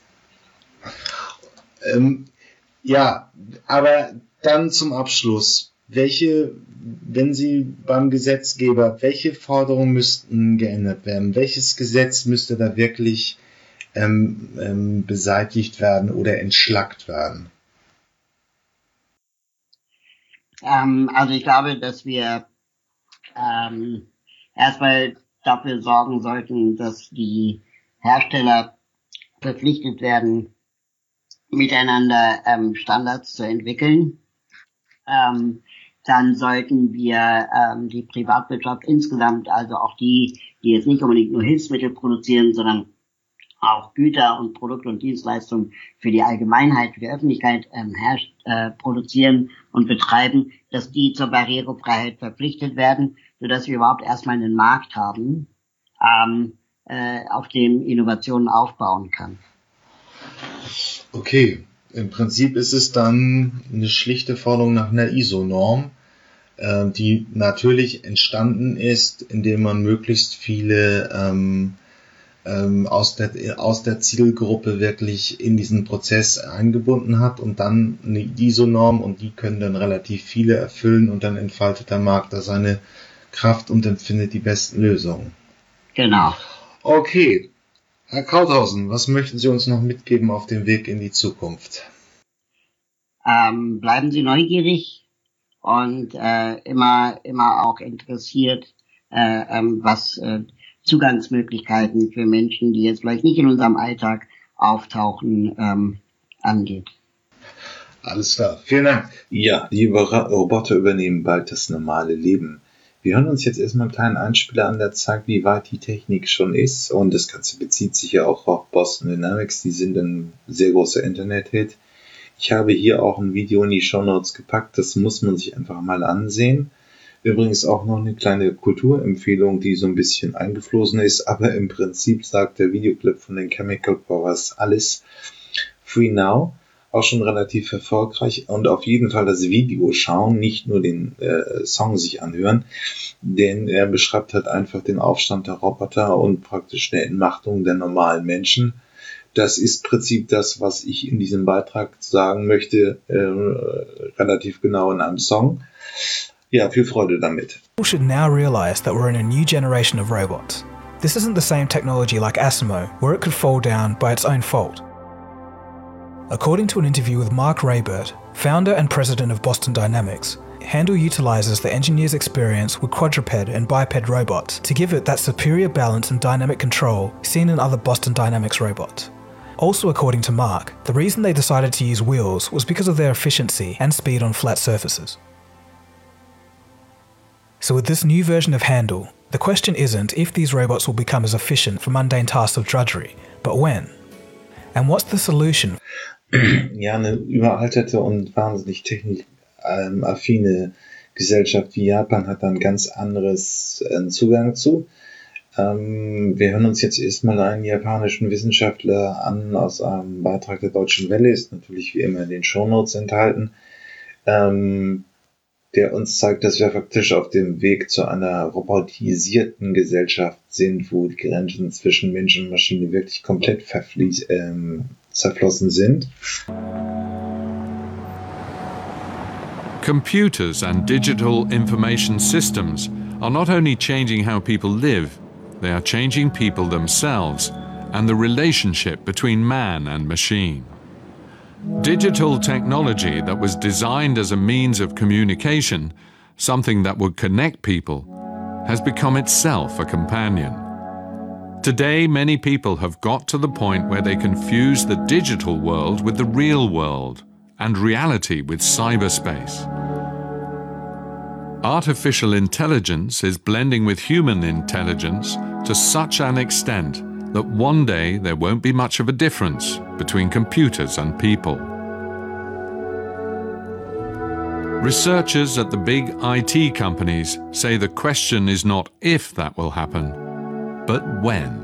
Ähm, ja, aber dann zum Abschluss. Welche, wenn Sie beim Gesetzgeber, welche Forderungen müssten geändert werden? Welches Gesetz müsste da wirklich ähm, ähm, beseitigt werden oder entschlackt werden? Ähm, also ich glaube, dass wir ähm, erstmal dafür sorgen sollten, dass die Hersteller verpflichtet werden, miteinander ähm, Standards zu entwickeln. Ähm, dann sollten wir ähm, die Privatwirtschaft insgesamt, also auch die, die jetzt nicht unbedingt nur Hilfsmittel produzieren, sondern auch Güter und Produkte und Dienstleistungen für die Allgemeinheit, für die Öffentlichkeit ähm, herrscht, äh, produzieren und betreiben, dass die zur Barrierefreiheit verpflichtet werden, sodass wir überhaupt erstmal einen Markt haben, ähm, äh, auf dem Innovationen aufbauen kann. Okay, im Prinzip ist es dann eine schlichte Forderung nach einer I S O-Norm, äh, die natürlich entstanden ist, indem man möglichst viele ähm, ähm, aus der aus der Zielgruppe wirklich in diesen Prozess eingebunden hat und dann eine I S O-Norm, und die können dann relativ viele erfüllen, und dann entfaltet der Markt da seine Kraft und empfindet die besten Lösungen. Genau. Okay. Herr Krauthausen, was möchten Sie uns noch mitgeben auf dem Weg in die Zukunft? Ähm, bleiben Sie neugierig und äh, immer immer auch interessiert, äh, ähm, was äh, Zugangsmöglichkeiten für Menschen, die jetzt vielleicht nicht in unserem Alltag auftauchen, ähm, angeht. Alles klar, vielen Dank. Ja, die Roboter übernehmen bald das normale Leben. Wir hören uns jetzt erstmal einen kleinen Einspieler an, der zeigt, wie weit die Technik schon ist. Und das Ganze bezieht sich ja auch auf Boston Dynamics. Die sind ein sehr großer Internet-Hit. Ich habe hier auch ein Video in die Shownotes gepackt. Das muss man sich einfach mal ansehen. Übrigens auch noch eine kleine Kulturempfehlung, die so ein bisschen eingeflossen ist, aber im Prinzip sagt der Videoclip von den Chemical Brothers alles. Free Now, auch schon relativ erfolgreich, und auf jeden Fall das Video schauen, nicht nur den äh, Song sich anhören, denn er beschreibt halt einfach den Aufstand der Roboter und praktisch eine Entmachtung der normalen Menschen. Das ist im Prinzip das, was ich in diesem Beitrag sagen möchte, äh, relativ genau in einem Song. Ja, viel Freude damit. People should now realize that we're in a new generation of robots. This isn't the same technology like Asimo, where it could fall down by its own fault. According to an interview with Mark Raybert, founder and president of Boston Dynamics, Handle utilizes the engineer's experience with quadruped and biped robots to give it that superior balance and dynamic control seen in other Boston Dynamics robots. Also, according to Mark, the reason they decided to use wheels was because of their efficiency and speed on flat surfaces. So with this new version of Handle, the question isn't if these robots will become as efficient for mundane tasks of drudgery, but when. And what's the solution? Ja, eine überalterte und wahnsinnig technikaffine Gesellschaft wie Japan hat da ein ganz anderes äh, Zugang zu. Ähm, wir hören uns jetzt erstmal einen japanischen Wissenschaftler an aus einem Beitrag der Deutschen Welle, ist natürlich wie immer in den Shownotes enthalten, ähm, der uns zeigt, dass wir faktisch auf dem Weg zu einer robotisierten Gesellschaft sind, wo die Grenzen zwischen Mensch und Maschine wirklich komplett verfließ, ähm, zerflossen sind. Computers and digital information systems are not only changing how people live, they are changing people themselves and the relationship between man and machine. Digital technology that was designed as a means of communication, something that would connect people, has become itself a companion. Today, many people have got to the point where they confuse the digital world with the real world and reality with cyberspace. Artificial intelligence is blending with human intelligence to such an extent that one day there won't be much of a difference between computers and people. Researchers at the big I T companies say the question is not if that will happen, but when.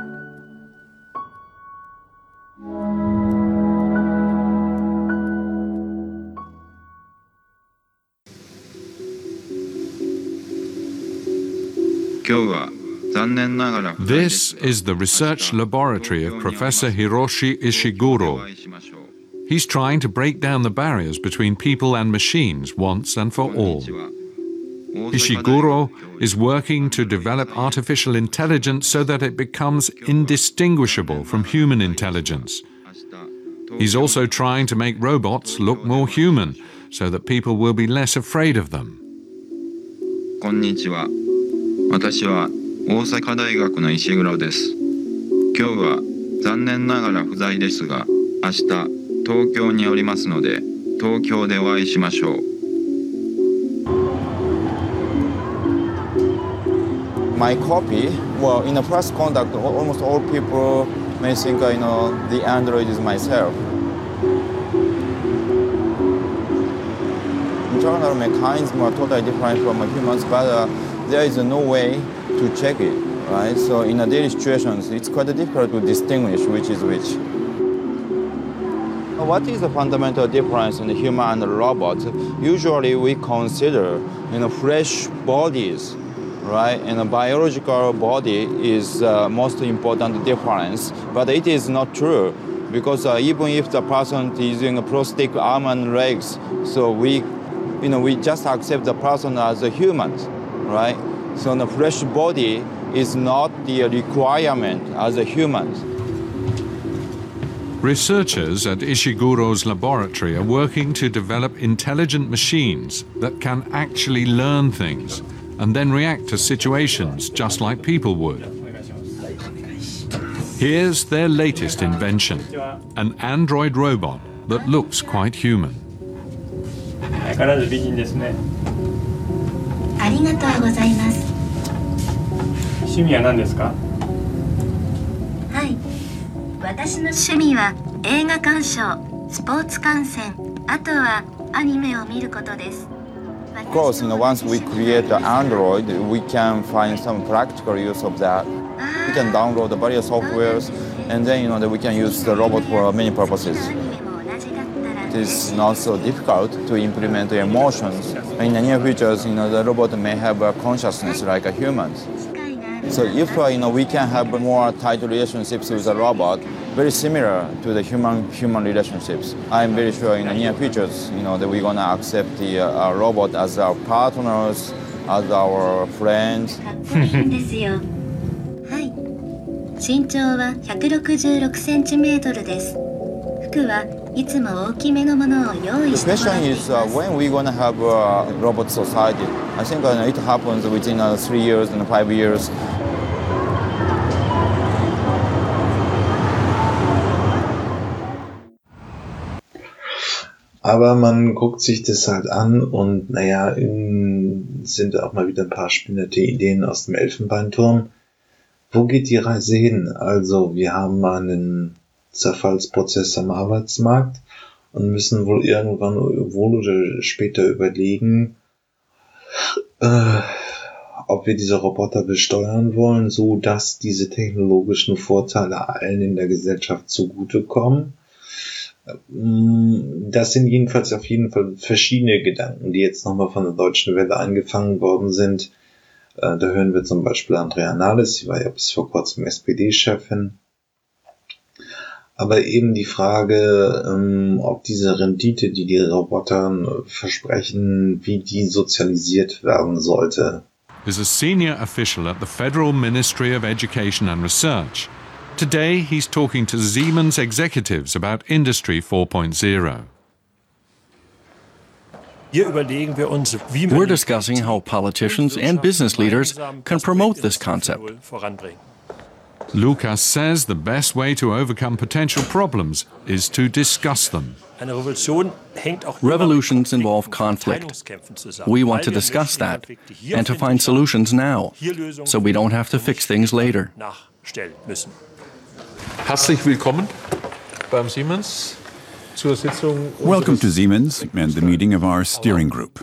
This is the research laboratory of Professor Hiroshi Ishiguro. He's trying to break down the barriers between people and machines once and for all. Ishiguro is working to develop artificial intelligence so that it becomes indistinguishable from human intelligence. He's also trying to make robots look more human so that people will be less afraid of them. こんにちは。私は大阪大学の石黒です。今日は残念ながら不在ですが、明日東京におりますので、東京でお会いしましょう。 My copy, well, in a press conduct, almost all people may think, you know, the android is myself. Internal mechanisms are totally different from humans, but uh, there is no way to check it, right? So in a daily situations, it's quite difficult to distinguish which is which. What is the fundamental difference in the human and the robot? Usually we consider, you know, flesh bodies, right? And a biological body is the uh, most important difference, but it is not true because uh, even if the person is using a prosthetic arm and legs, so we, you know, we just accept the person as a human, right? So the flesh body is not the requirement as a human. Researchers at Ishiguro's laboratory are working to develop intelligent machines that can actually learn things and then react to situations just like people would. Here's their latest invention, an android robot that looks quite human. 相変わらず美人ですね。 ありがとうございます。 趣味は何ですか？ はい。私の趣味は映画鑑賞、スポーツ観戦、あとはアニメを見ることです。 Of course, you know, once we create the Android, we can find some practical use of that. We can download the various softwares, and then, you know, that we can use the robot for many purposes. It is not so difficult to implement the emotions. In the near future, you know, the robot may have a consciousness like a human. So if uh, you know, we can have more tight relationships with the robot, very similar to the human-human relationships, I'm very sure in the near future, you know, that we're going to accept the uh, robot as our partners, as our friends. 身長はひゃくろくじゅうろくセンチメートルです。服はいつも大きめのものを用意してもらっています。 The question is uh, when we're going to have a robot society. I think uh, it happens within uh, three years and five years. Aber man guckt sich das halt an und naja, sind auch mal wieder ein paar spinnerte Ideen aus dem Elfenbeinturm. Wo geht die Reise hin? Also wir haben mal einen Zerfallsprozess am Arbeitsmarkt und müssen wohl irgendwann wohl oder später überlegen, äh, ob wir diese Roboter besteuern wollen, so dass diese technologischen Vorteile allen in der Gesellschaft zugutekommen. Das sind jedenfalls auf jeden Fall verschiedene Gedanken, die jetzt nochmal von der Deutschen Welle eingefangen worden sind. Da hören wir zum Beispiel Andrea Nahles, sie war ja bis vor kurzem S P D-Chefin. Aber eben die Frage, ob diese Rendite, die die Roboter versprechen, wie die sozialisiert werden sollte. Is a senior official at the Federal Ministry of Education and Research. Today he's talking to Siemens executives about Industry four point oh. We're discussing how politicians and business leaders can promote this concept. Lukas says the best way to overcome potential problems is to discuss them. Revolutions involve conflict. We want to discuss that and to find solutions now, so we don't have to fix things later. Herzlich willkommen beim Siemens. Welcome to Siemens and the meeting of our steering group.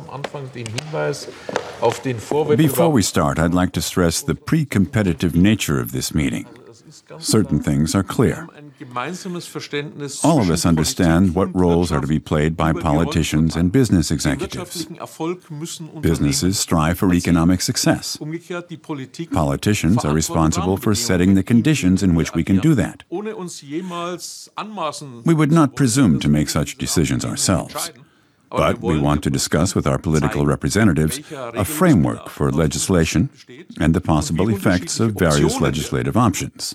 Before we start, I'd like to stress the pre-competitive nature of this meeting. Certain things are clear. All of us understand what roles are to be played by politicians and business executives. Businesses strive for economic success. Politicians are responsible for setting the conditions in which we can do that. We would not presume to make such decisions ourselves. But we want to discuss with our political representatives a framework for legislation and the possible effects of various legislative options.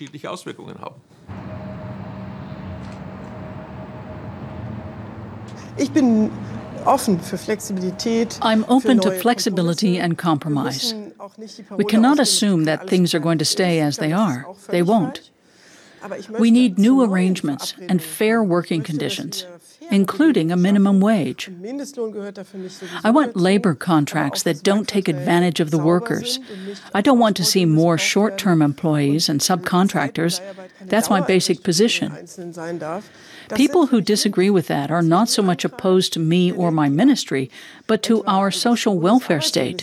I'm open to flexibility and compromise. We cannot assume that things are going to stay as they are. They won't. We need new arrangements and fair working conditions, including a minimum wage. I want labor contracts that don't take advantage of the workers. I don't want to see more short-term employees and subcontractors. That's my basic position. People who disagree with that are not so much opposed to me or my ministry, but to our social welfare state.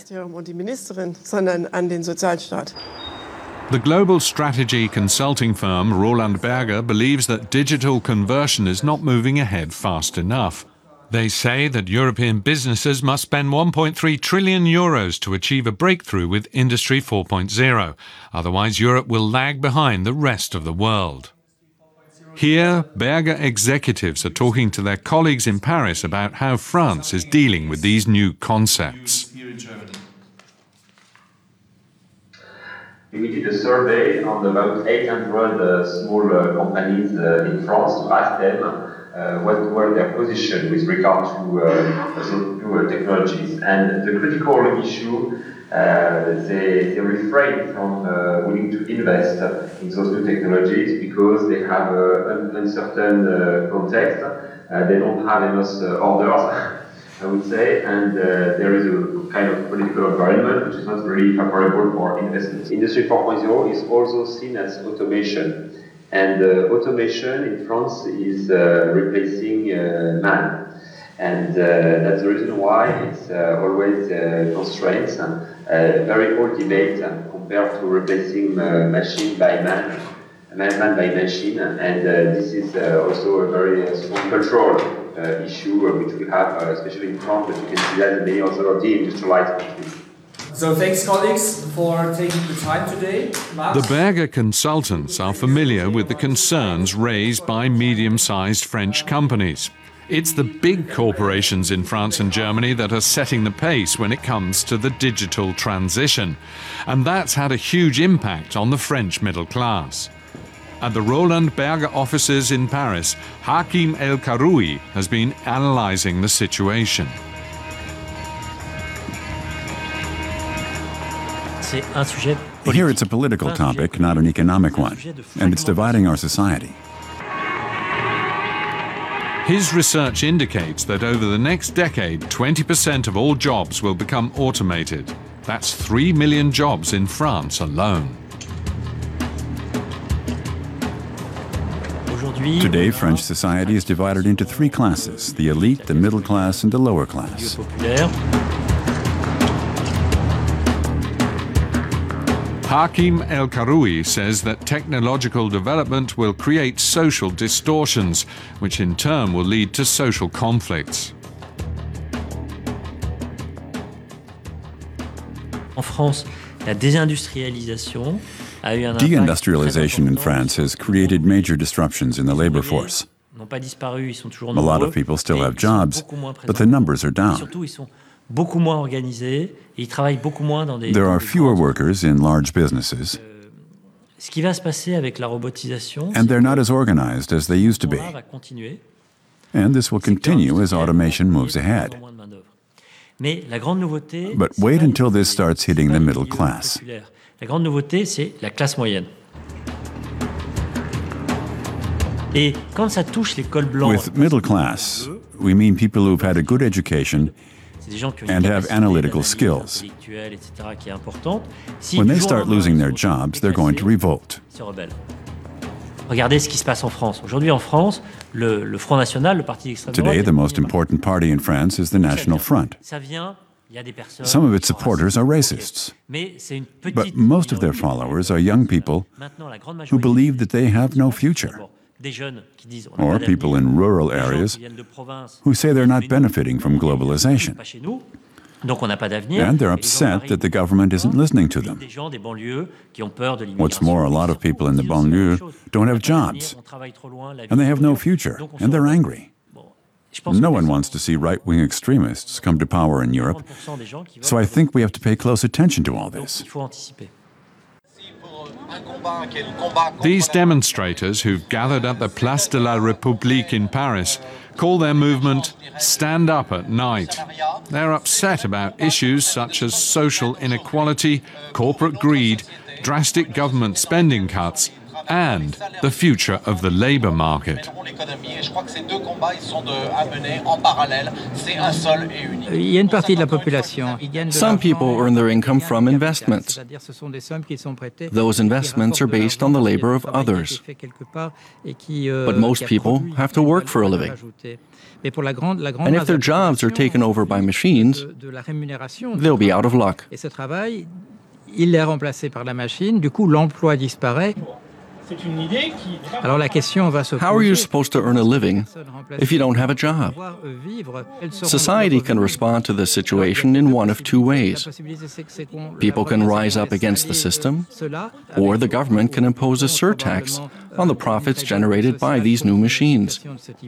The global strategy consulting firm Roland Berger believes that digital conversion is not moving ahead fast enough. They say that European businesses must spend one point three trillion euros to achieve a breakthrough with Industry four point oh. Otherwise, Europe will lag behind the rest of the world. Here, Berger executives are talking to their colleagues in Paris about how France is dealing with these new concepts. We did a survey on about eight hundred uh, small uh, companies uh, in France to ask them uh, what were their position with regard to uh, those new uh, technologies. And the critical issue, uh, they, they refrain from uh, willing to invest in those new technologies because they have an uncertain uh, context. Uh, they don't have enough uh, orders. I would say, and uh, there is a kind of political environment which is not really favorable for investments. Industry four point oh is also seen as automation, and uh, automation in France is uh, replacing uh, man. And uh, that's the reason why it's uh, always uh, constraints, uh, very old debate uh, compared to replacing uh, machine by man, man, man by machine, and uh, this is uh, also a very uh, strong cultural uh, issue uh, which we have, uh, especially in France, but you can see that in many other deindustrialized countries. So thanks, colleagues, for taking the time today. The Berger consultants are familiar with the concerns raised by medium-sized French companies. It's the big corporations in France and Germany that are setting the pace when it comes to the digital transition. And that's had a huge impact on the French middle class. At the Roland Berger offices in Paris, Hakim El Karoui has been analyzing the situation. Here it's a political topic, not an economic one, and it's dividing our society. His research indicates that over the next decade, twenty percent of all jobs will become automated. That's three million jobs in France alone. Today, French society is divided into three classes: the elite, the middle class, and the lower class. Hakim El Karoui says that technological development will create social distortions, which in turn will lead to social conflicts. Deindustrialization in France has created major disruptions in the labor force. A lot of people still have jobs, but the numbers are down. There are fewer workers in large businesses, and they're not as organized as they used to be. And this will continue as automation moves ahead. But wait until this starts hitting the middle class. With middle class, we mean people who've had a good education and have analytical skills. When they start losing their jobs, they're going to revolt. Regardez ce qui se passe en France. Aujourd'hui en France, le, le Front National, le parti d'extrême droite... Today, the most important party in France is the National Front. Some of its supporters are racists, but most of their followers are young people who believe that they have no future, or people in rural areas who say they're not benefiting from globalization. And they're upset that the government isn't listening to them. What's more, a lot of people in the banlieue don't have jobs, and they have no future, and they're angry. No one wants to see right-wing extremists come to power in Europe, so I think we have to pay close attention to all this. These demonstrators who've gathered at the Place de la République in Paris call their movement Stand Up at Night. They're upset about issues such as social inequality, corporate greed, drastic government spending cuts, and the future of the labour market. Some people earn their income from investments. Those investments are based on the labor of others. But most people have to work for a living. And if their jobs are taken over by machines, they'll be out of luck. How are you supposed to earn a living if you don't have a job? Society can respond to this situation in one of two ways. People can rise up against the system, or the government can impose a surtax on the profits generated by these new machines.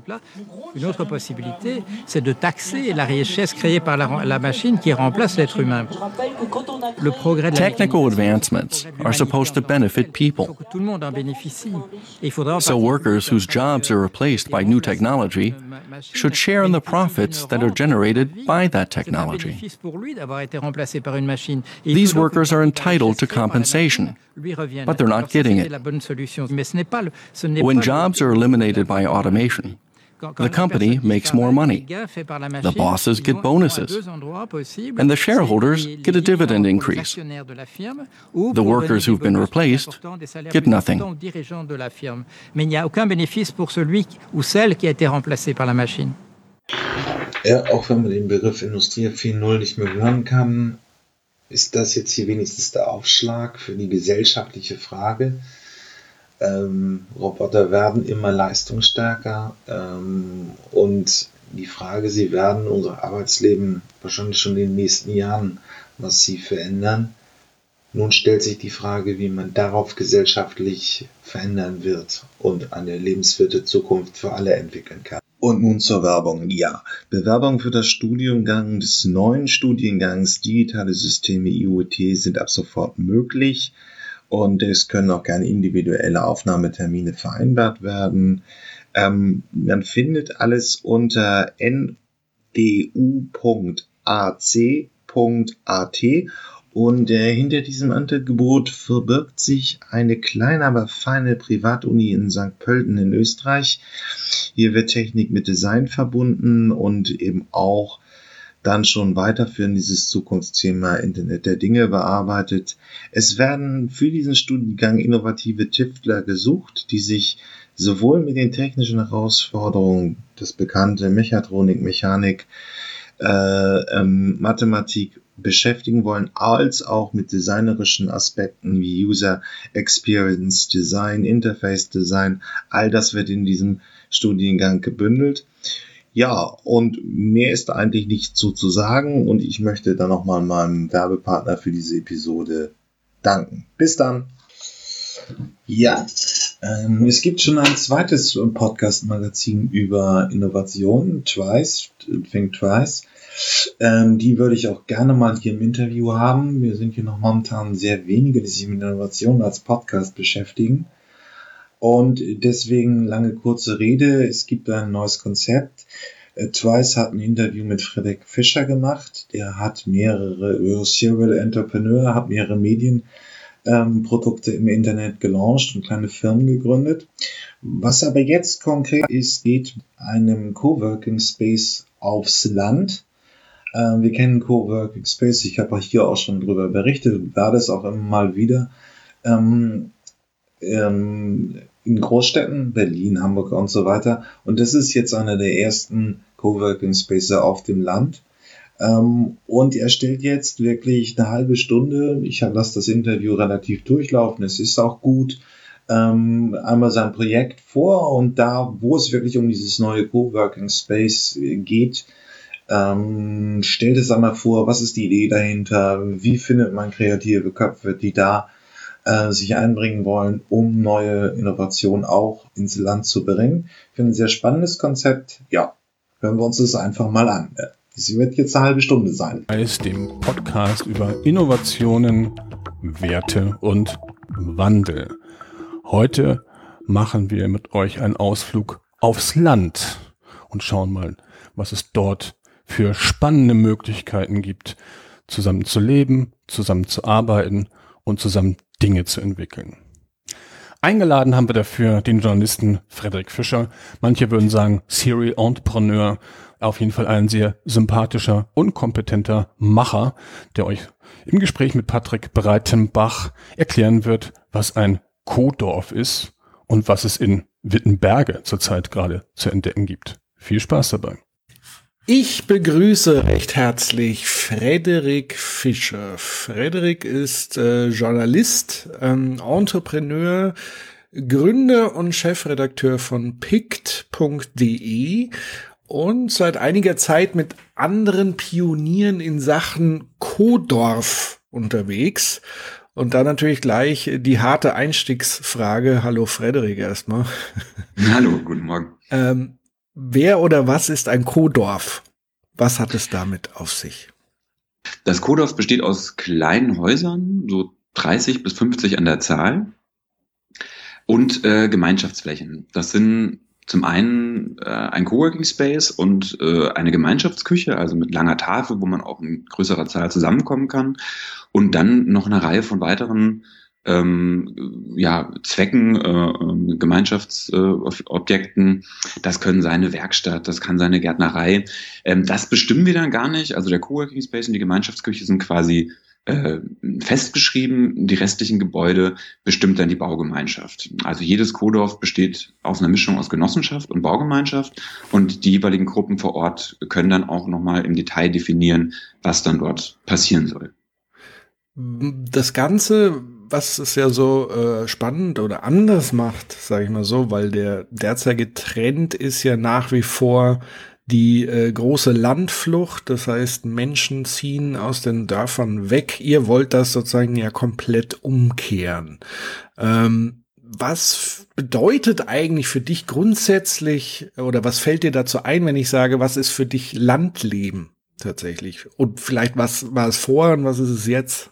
Technical advancements are supposed to benefit people. So workers whose jobs are replaced by new technology should share in the profits that are generated by that technology. These workers are entitled to compensation, but they're not getting it. When jobs are eliminated by automation, the company makes more money, the bosses get bonuses, and the shareholders get a dividend increase. The workers who've been replaced get nothing. Ja, auch wenn man den Begriff Industrie vier Punkt null nicht mehr hören kann, ist das jetzt hier wenigstens der Aufschlag für die gesellschaftliche Frage. Ähm, Roboter werden immer leistungsstärker ähm, und die Frage, sie werden unser Arbeitsleben wahrscheinlich schon in den nächsten Jahren massiv verändern. Nun stellt sich die Frage, wie man darauf gesellschaftlich verändern wird und eine lebenswerte Zukunft für alle entwickeln kann. Und nun zur Werbung. Ja, Bewerbung für das Studiengang des neuen Studiengangs Digitale Systeme I O T sind ab sofort möglich und es können auch gerne individuelle Aufnahmetermine vereinbart werden. Ähm, man findet alles unter n d u punkt a c punkt a t. Und äh, hinter diesem Angebot verbirgt sich eine kleine, aber feine Privatuni in Sankt Pölten in Österreich. Hier wird Technik mit Design verbunden und eben auch dann schon weiterführend dieses Zukunftsthema Internet der Dinge bearbeitet. Es werden für diesen Studiengang innovative Tüftler gesucht, die sich sowohl mit den technischen Herausforderungen, das bekannte Mechatronik, Mechanik, äh, ähm, Mathematik beschäftigen wollen, als auch mit designerischen Aspekten wie User Experience Design, Interface Design. All das wird in diesem Studiengang gebündelt. Ja, und mehr ist eigentlich nicht so zu sagen und ich möchte dann nochmal meinem Werbepartner für diese Episode danken. Bis dann! Ja, ähm, es gibt schon ein zweites Podcast-Magazin über Innovation, Twice, Think Twice. Ähm, die würde ich auch gerne mal hier im Interview haben. Wir sind hier noch momentan sehr wenige, die sich mit Innovation als Podcast beschäftigen. Und deswegen lange kurze Rede. Es gibt ein neues Konzept. Äh, Twice hat ein Interview mit Frederik Fischer gemacht. Der hat mehrere Serial Entrepreneur, hat mehrere Medien Ähm, Produkte im Internet gelauncht und kleine Firmen gegründet. Was aber jetzt konkret ist, geht einem Coworking Space aufs Land. Ähm, wir kennen Coworking Space, ich habe hier auch schon drüber berichtet, werde es auch immer mal wieder. Ähm, ähm, in Großstädten, Berlin, Hamburg und so weiter. Und das ist jetzt einer der ersten Coworking Spaces auf dem Land. Um, und er stellt jetzt wirklich eine halbe Stunde, ich lasse das Interview relativ durchlaufen, es ist auch gut, um, einmal sein Projekt vor und da, wo es wirklich um dieses neue Coworking Space geht, um, stellt es einmal vor, was ist die Idee dahinter, wie findet man kreative Köpfe, die da uh, sich einbringen wollen, um neue Innovationen auch ins Land zu bringen. Ich finde ein sehr spannendes Konzept, ja, hören wir uns das einfach mal an. Sie wird jetzt eine halbe Stunde sein. Als dem Podcast über Innovationen, Werte und Wandel. Heute machen wir mit euch einen Ausflug aufs Land und schauen mal, was es dort für spannende Möglichkeiten gibt, zusammen zu leben, zusammen zu arbeiten und zusammen Dinge zu entwickeln. Eingeladen haben wir dafür den Journalisten Frederik Fischer. Manche würden sagen Serial Entrepreneur. Auf jeden Fall ein sehr sympathischer und kompetenter Macher, der euch im Gespräch mit Patrick Breitenbach erklären wird, was ein Co-Dorf ist und was es in Wittenberge zurzeit gerade zu entdecken gibt. Viel Spaß dabei. Ich begrüße recht herzlich Frederik Fischer. Frederik ist äh, Journalist, ähm, Entrepreneur, Gründer und Chefredakteur von pict punkt de und seit einiger Zeit mit anderen Pionieren in Sachen Co-Dorf unterwegs. Und dann natürlich gleich die harte Einstiegsfrage. Hallo Frederik erstmal. Hallo, guten Morgen. Ähm, wer oder was ist ein Co-Dorf? Was hat es damit auf sich? Das Co-Dorf besteht aus kleinen Häusern, so dreißig bis fünfzig an der Zahl, und äh, Gemeinschaftsflächen. Das sind zum einen äh, ein Coworking Space und äh, eine Gemeinschaftsküche, also mit langer Tafel, wo man auch in größerer Zahl zusammenkommen kann. Und dann noch eine Reihe von weiteren ähm, ja, Zwecken, äh, Gemeinschaftsobjekten. Äh, das können sein eine Werkstatt, das kann sein eine Gärtnerei. Ähm, das bestimmen wir dann gar nicht. Also der Coworking Space und die Gemeinschaftsküche sind quasi äh, festgeschrieben. Die restlichen Gebäude bestimmt dann die Baugemeinschaft. Also jedes Kodorf besteht aus einer Mischung aus Genossenschaft und Baugemeinschaft und die jeweiligen Gruppen vor Ort können dann auch nochmal im Detail definieren, was dann dort passieren soll. Das Ganze, was es ja so äh, spannend oder anders macht, sage ich mal so, weil der derzeitige Trend ist ja nach wie vor die äh, große Landflucht, das heißt, Menschen ziehen aus den Dörfern weg. Ihr wollt das sozusagen ja komplett umkehren. Ähm, was bedeutet eigentlich für dich grundsätzlich oder was fällt dir dazu ein, wenn ich sage, was ist für dich Landleben tatsächlich? Und vielleicht was war es vorher und was ist es jetzt?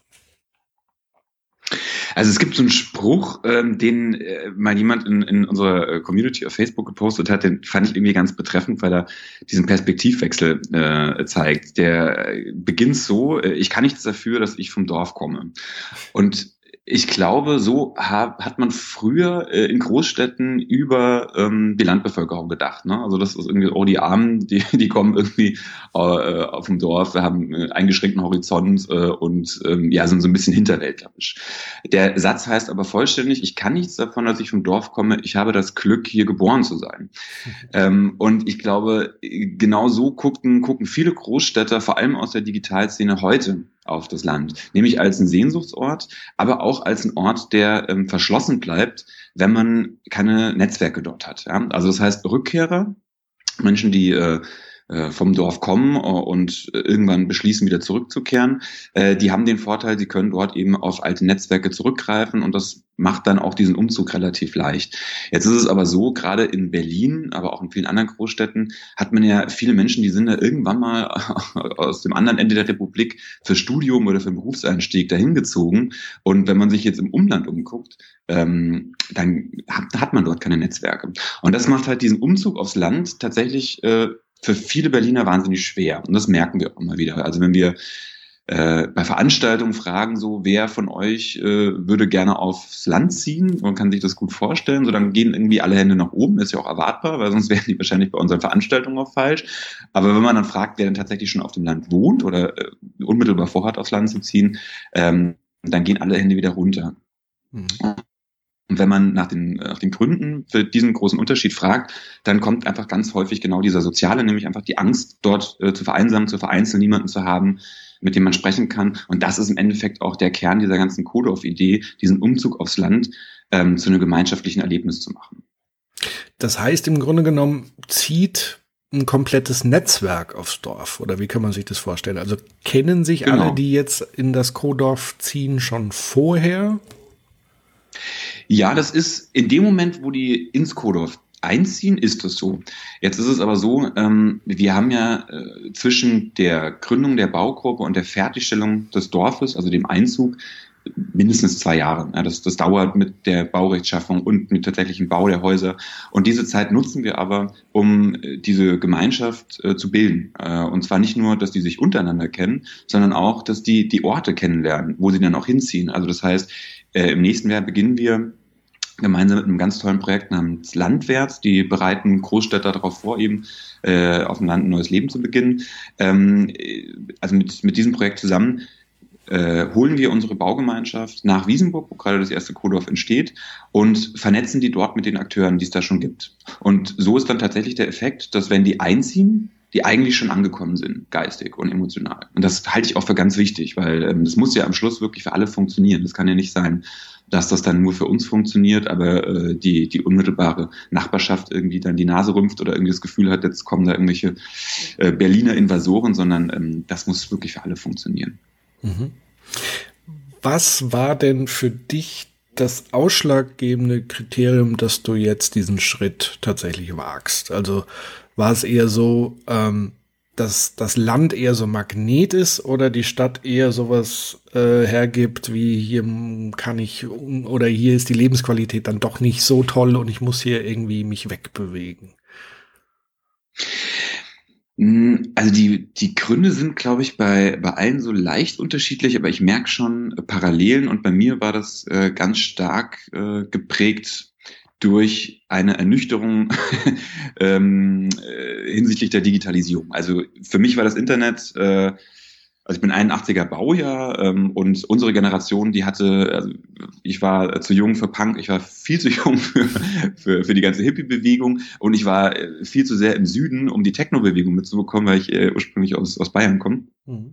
Also es gibt so einen Spruch, ähm, den äh, mal jemand in, in unserer Community auf Facebook gepostet hat, den fand ich irgendwie ganz betreffend, weil er diesen Perspektivwechsel äh, zeigt. Der beginnt so, äh, ich kann nichts dafür, dass ich vom Dorf komme. Und ich glaube, so ha- hat man früher äh, in Großstädten über ähm, die Landbevölkerung gedacht. Ne? Also das ist irgendwie, oh, die Armen, die, die kommen irgendwie äh, auf dem Dorf, wir haben äh, eingeschränkten Horizont äh, und ähm, ja, sind so ein bisschen hinterwäldlerisch. Der Satz heißt aber vollständig, ich kann nichts davon, dass ich vom Dorf komme, ich habe das Glück, hier geboren zu sein. Mhm. Ähm, und ich glaube, genau so gucken, gucken viele Großstädter, vor allem aus der Digitalszene heute, auf das Land, nämlich als ein Sehnsuchtsort, aber auch als ein Ort, der ähm, verschlossen bleibt, wenn man keine Netzwerke dort hat. Ja? Also das heißt Rückkehrer, Menschen, die äh, vom Dorf kommen und irgendwann beschließen, wieder zurückzukehren, die haben den Vorteil, sie können dort eben auf alte Netzwerke zurückgreifen und das macht dann auch diesen Umzug relativ leicht. Jetzt ist es aber so, gerade in Berlin, aber auch in vielen anderen Großstädten, hat man ja viele Menschen, die sind da irgendwann mal aus dem anderen Ende der Republik für Studium oder für einen Berufseinstieg dahin gezogen und wenn man sich jetzt im Umland umguckt, ähm, dann hat, hat man dort keine Netzwerke. Und das macht halt diesen Umzug aufs Land tatsächlich äh, für viele Berliner wahnsinnig schwer. Und das merken wir auch immer wieder. Also wenn wir äh, bei Veranstaltungen fragen, so wer von euch äh, würde gerne aufs Land ziehen, man kann sich das gut vorstellen, so dann gehen irgendwie alle Hände nach oben, ist ja auch erwartbar, weil sonst wären die wahrscheinlich bei unseren Veranstaltungen auch falsch. Aber wenn man dann fragt, wer denn tatsächlich schon auf dem Land wohnt oder äh, unmittelbar vorhat, aufs Land zu ziehen, ähm, dann gehen alle Hände wieder runter. Mhm. Und wenn man nach den, nach den Gründen für diesen großen Unterschied fragt, dann kommt einfach ganz häufig genau dieser soziale, nämlich einfach die Angst, dort äh, zu vereinsamen, zu vereinzeln, niemanden zu haben, mit dem man sprechen kann. Und das ist im Endeffekt auch der Kern dieser ganzen Kodorf-Idee, diesen Umzug aufs Land ähm, zu einem gemeinschaftlichen Erlebnis zu machen. Das heißt, im Grunde genommen zieht ein komplettes Netzwerk aufs Dorf. Oder wie kann man sich das vorstellen? Also kennen sich genau. alle, die jetzt in das Kodorf ziehen, schon vorher? Ja, das ist in dem Moment, wo die ins Kodorf einziehen, ist das so. Jetzt ist es aber so, ähm, wir haben ja äh, zwischen der Gründung der Baugruppe und der Fertigstellung des Dorfes, also dem Einzug, mindestens zwei Jahre. Ja, das, das dauert mit der Baurechtschaffung und mit tatsächlichen Bau der Häuser. Und diese Zeit nutzen wir aber, um äh, diese Gemeinschaft äh, zu bilden. Äh, und zwar nicht nur, dass die sich untereinander kennen, sondern auch, dass die die Orte kennenlernen, wo sie dann auch hinziehen. Also das heißt, äh, im nächsten Jahr beginnen wir gemeinsam mit einem ganz tollen Projekt namens Landwärts. Die bereiten Großstädter darauf vor, eben äh, auf dem Land ein neues Leben zu beginnen. Ähm, also mit, mit diesem Projekt zusammen äh, holen wir unsere Baugemeinschaft nach Wiesenburg, wo gerade das erste Kodorf entsteht, und vernetzen die dort mit den Akteuren, die es da schon gibt. Und so ist dann tatsächlich der Effekt, dass wenn die einziehen, die eigentlich schon angekommen sind, geistig und emotional. Und das halte ich auch für ganz wichtig, weil ähm, das muss ja am Schluss wirklich für alle funktionieren. Das kann ja nicht sein, dass das dann nur für uns funktioniert, aber äh, die die unmittelbare Nachbarschaft irgendwie dann die Nase rümpft oder irgendwie das Gefühl hat, jetzt kommen da irgendwelche äh, Berliner Invasoren, sondern ähm, das muss wirklich für alle funktionieren. Mhm. Was war denn für dich das ausschlaggebende Kriterium, dass du jetzt diesen Schritt tatsächlich wagst? Also war es eher so, ähm, dass das Land eher so Magnet ist oder die Stadt eher sowas äh, hergibt, wie hier kann ich oder hier ist die Lebensqualität dann doch nicht so toll und ich muss hier irgendwie mich wegbewegen? Also die die Gründe sind, glaube ich, bei bei allen so leicht unterschiedlich, aber ich merke schon Parallelen und bei mir war das äh, ganz stark äh, geprägt durch eine Ernüchterung ähm, äh, hinsichtlich der Digitalisierung. Also für mich war das Internet äh, Also ich bin einundachtziger Baujahr ähm, und unsere Generation, die hatte, also ich war zu jung für Punk, ich war viel zu jung für, für, für die ganze Hippie-Bewegung und ich war viel zu sehr im Süden, um die Techno-Bewegung mitzubekommen, weil ich äh, ursprünglich aus, aus Bayern komme. Mhm.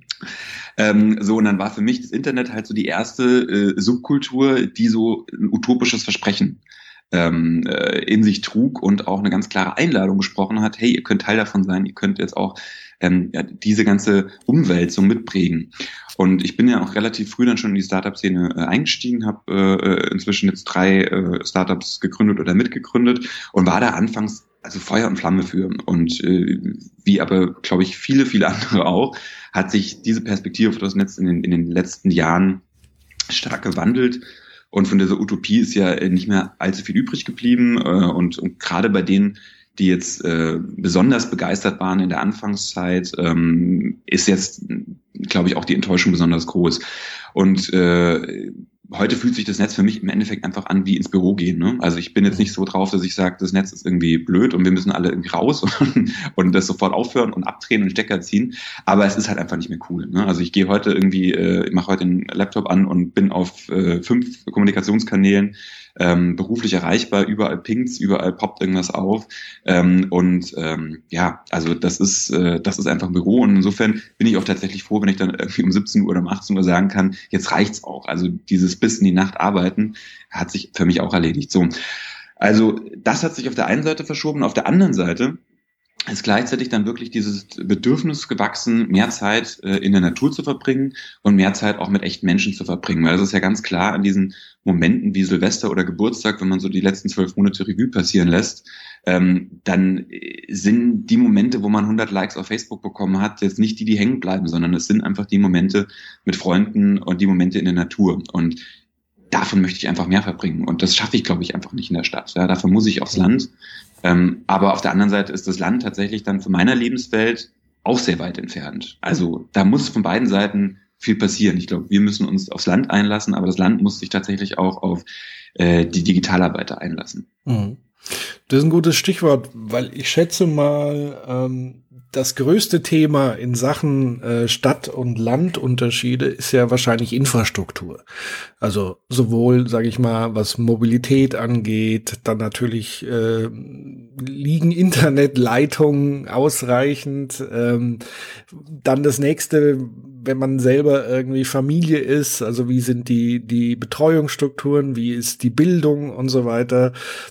Ähm, so, und dann war für mich das Internet halt so die erste äh, Subkultur, die so ein utopisches Versprechen ähm, äh, in sich trug und auch eine ganz klare Einladung gesprochen hat, hey, ihr könnt Teil davon sein, ihr könnt jetzt auch ähm, ja, diese ganze Umwelt so mitprägen. Und ich bin ja auch relativ früh dann schon in die Startup-Szene äh, eingestiegen, habe äh, inzwischen jetzt drei äh, Startups gegründet oder mitgegründet und war da anfangs also Feuer und Flamme für. Und äh, wie aber, glaube ich, viele, viele andere auch, hat sich diese Perspektive für das Netz in den, in den letzten Jahren stark gewandelt. Und von dieser Utopie ist ja nicht mehr allzu viel übrig geblieben. Äh, und, und gerade bei denen, die jetzt äh, besonders begeistert waren in der Anfangszeit, ähm, ist jetzt, glaube ich, auch die Enttäuschung besonders groß. Und äh, heute fühlt sich das Netz für mich im Endeffekt einfach an wie ins Büro gehen. Ne? Also ich bin jetzt nicht so drauf, dass ich sage, das Netz ist irgendwie blöd und wir müssen alle irgendwie raus und, und das sofort aufhören und abdrehen und Stecker ziehen. Aber es ist halt einfach nicht mehr cool. Ne? Also ich gehe heute irgendwie, äh, ich mache heute den Laptop an und bin auf äh, fünf Kommunikationskanälen ähm, beruflich erreichbar, überall pingt's, überall poppt irgendwas auf ähm, und ähm, ja, also das ist äh, das ist einfach ein Büro und insofern bin ich auch tatsächlich froh, wenn ich dann irgendwie um siebzehn Uhr oder um achtzehn Uhr sagen kann, jetzt reicht's auch. Also dieses bis in die Nacht arbeiten hat sich für mich auch erledigt. So, also das hat sich auf der einen Seite verschoben, auf der anderen Seite ist gleichzeitig dann wirklich dieses Bedürfnis gewachsen, mehr Zeit äh, in der Natur zu verbringen und mehr Zeit auch mit echten Menschen zu verbringen. Weil das ist ja ganz klar an diesen Momenten wie Silvester oder Geburtstag, wenn man so die letzten zwölf Monate Revue passieren lässt, ähm, dann sind die Momente, wo man hundert Likes auf Facebook bekommen hat, jetzt nicht die, die hängen bleiben, sondern es sind einfach die Momente mit Freunden und die Momente in der Natur. Und davon möchte ich einfach mehr verbringen. Und das schaffe ich, glaube ich, einfach nicht in der Stadt. Ja, dafür muss ich aufs Land. Ähm, aber auf der anderen Seite ist das Land tatsächlich dann von meiner Lebenswelt auch sehr weit entfernt. Also da muss von beiden Seiten viel passieren. Ich glaube, wir müssen uns aufs Land einlassen, aber das Land muss sich tatsächlich auch auf äh, die Digitalarbeiter einlassen. Mhm. Das ist ein gutes Stichwort, weil ich schätze mal, ähm, das größte Thema in Sachen äh, Stadt- und Landunterschiede ist ja wahrscheinlich Infrastruktur. Also sowohl, sage ich mal, was Mobilität angeht, dann natürlich äh, liegen Internetleitungen ausreichend. Ähm, dann das nächste, wenn man selber irgendwie Familie ist, also wie sind die die Betreuungsstrukturen, wie ist die Bildung und so weiter.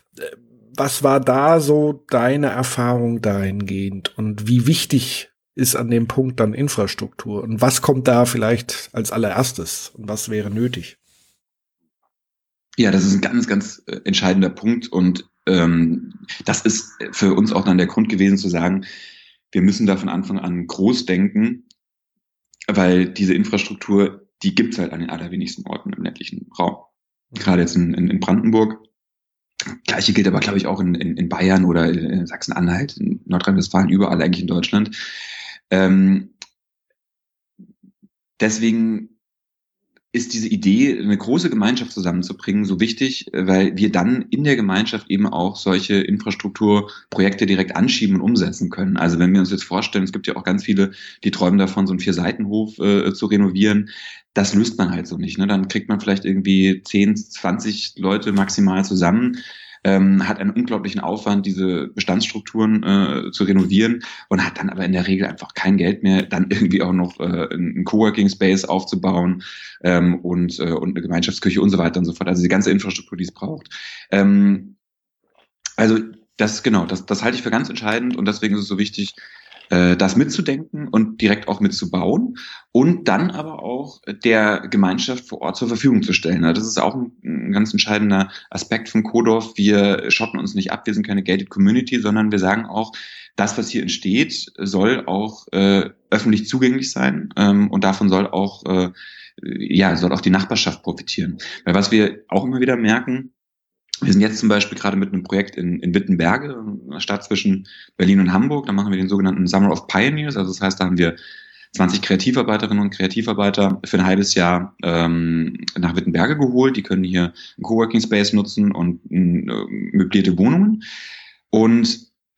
Was war da so deine Erfahrung dahingehend und wie wichtig ist an dem Punkt dann Infrastruktur und was kommt da vielleicht als allererstes und was wäre nötig? Ja, das ist ein ganz, ganz äh, entscheidender Punkt und ähm, das ist für uns auch dann der Grund gewesen zu sagen, wir müssen da von Anfang an groß denken, weil diese Infrastruktur, die gibt's halt an den allerwenigsten Orten im ländlichen Raum. Gerade jetzt in, in, in Brandenburg. Gleiche gilt aber, glaube ich, auch in, in, in Bayern oder in Sachsen-Anhalt, in Nordrhein-Westfalen, überall eigentlich in Deutschland. Ähm, deswegen ist diese Idee, eine große Gemeinschaft zusammenzubringen, so wichtig, weil wir dann in der Gemeinschaft eben auch solche Infrastrukturprojekte direkt anschieben und umsetzen können. Also wenn wir uns jetzt vorstellen, es gibt ja auch ganz viele, die träumen davon, so einen Vier-Seiten-Hof äh, zu renovieren. Das löst man halt so nicht. Ne? Dann kriegt man vielleicht irgendwie zehn, zwanzig Leute maximal zusammen, ähm, hat einen unglaublichen Aufwand, diese Bestandsstrukturen äh, zu renovieren und hat dann aber in der Regel einfach kein Geld mehr, dann irgendwie auch noch äh, einen Coworking-Space aufzubauen ähm, und, äh, und eine Gemeinschaftsküche und so weiter und so fort. Also die ganze Infrastruktur, die es braucht. Ähm, also das genau, das, das halte ich für ganz entscheidend und deswegen ist es so wichtig, das mitzudenken und direkt auch mitzubauen und dann aber auch der Gemeinschaft vor Ort zur Verfügung zu stellen. Das ist auch ein ganz entscheidender Aspekt von Kodorf. Wir schotten uns nicht ab, wir sind keine gated Community, sondern wir sagen auch, das, was hier entsteht, soll auch äh, öffentlich zugänglich sein ähm, und davon soll auch, äh, ja, soll auch die Nachbarschaft profitieren. Weil was wir auch immer wieder merken, wir sind jetzt zum Beispiel gerade mit einem Projekt in, in Wittenberge, einer Stadt zwischen Berlin und Hamburg. Da machen wir den sogenannten Summer of Pioneers. Also das heißt, da haben wir zwanzig Kreativarbeiterinnen und Kreativarbeiter für ein halbes Jahr ähm, nach Wittenberge geholt. Die können hier einen Coworking Space nutzen und äh, möblierte Wohnungen. Und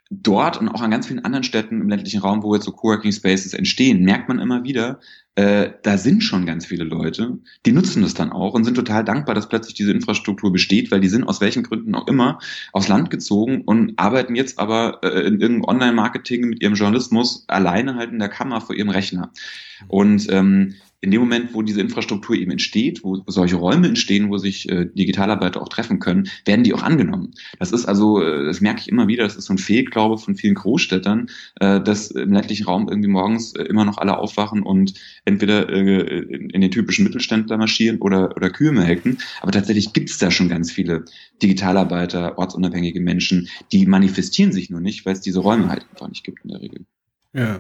dort und auch an ganz vielen anderen Städten im ländlichen Raum, wo jetzt so Coworking Spaces entstehen, merkt man immer wieder, äh, da sind schon ganz viele Leute, die nutzen das dann auch und sind total dankbar, dass plötzlich diese Infrastruktur besteht, weil die sind aus welchen Gründen auch immer aufs Land gezogen und arbeiten jetzt aber äh, in irgendeinem Online-Marketing mit ihrem Journalismus alleine halt in der Kammer vor ihrem Rechner. Und ähm, in dem Moment, wo diese Infrastruktur eben entsteht, wo solche Räume entstehen, wo sich äh, Digitalarbeiter auch treffen können, werden die auch angenommen. Das ist also, äh, das merke ich immer wieder, das ist so ein Fehlglaube von vielen Großstädtern, äh, dass im ländlichen Raum irgendwie morgens äh, immer noch alle aufwachen und entweder äh, in, in den typischen Mittelständler marschieren oder, oder Kühe melken. Aber tatsächlich gibt es da schon ganz viele Digitalarbeiter, ortsunabhängige Menschen, die manifestieren sich nur nicht, weil es diese Räume halt einfach nicht gibt in der Regel. Ja.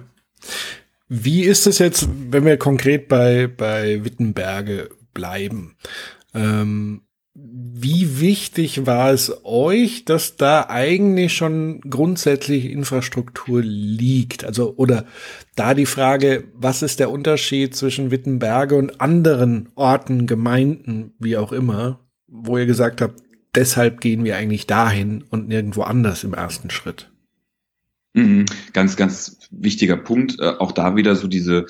Wie ist es jetzt, wenn wir konkret bei, bei Wittenberge bleiben? Ähm, wie wichtig war es euch, dass da eigentlich schon grundsätzlich Infrastruktur liegt? Also, oder da die Frage, was ist der Unterschied zwischen Wittenberge und anderen Orten, Gemeinden, wie auch immer, wo ihr gesagt habt, deshalb gehen wir eigentlich dahin und nirgendwo anders im ersten Schritt? Mhm. Ganz, ganz wichtiger Punkt. Äh, auch da wieder so diese,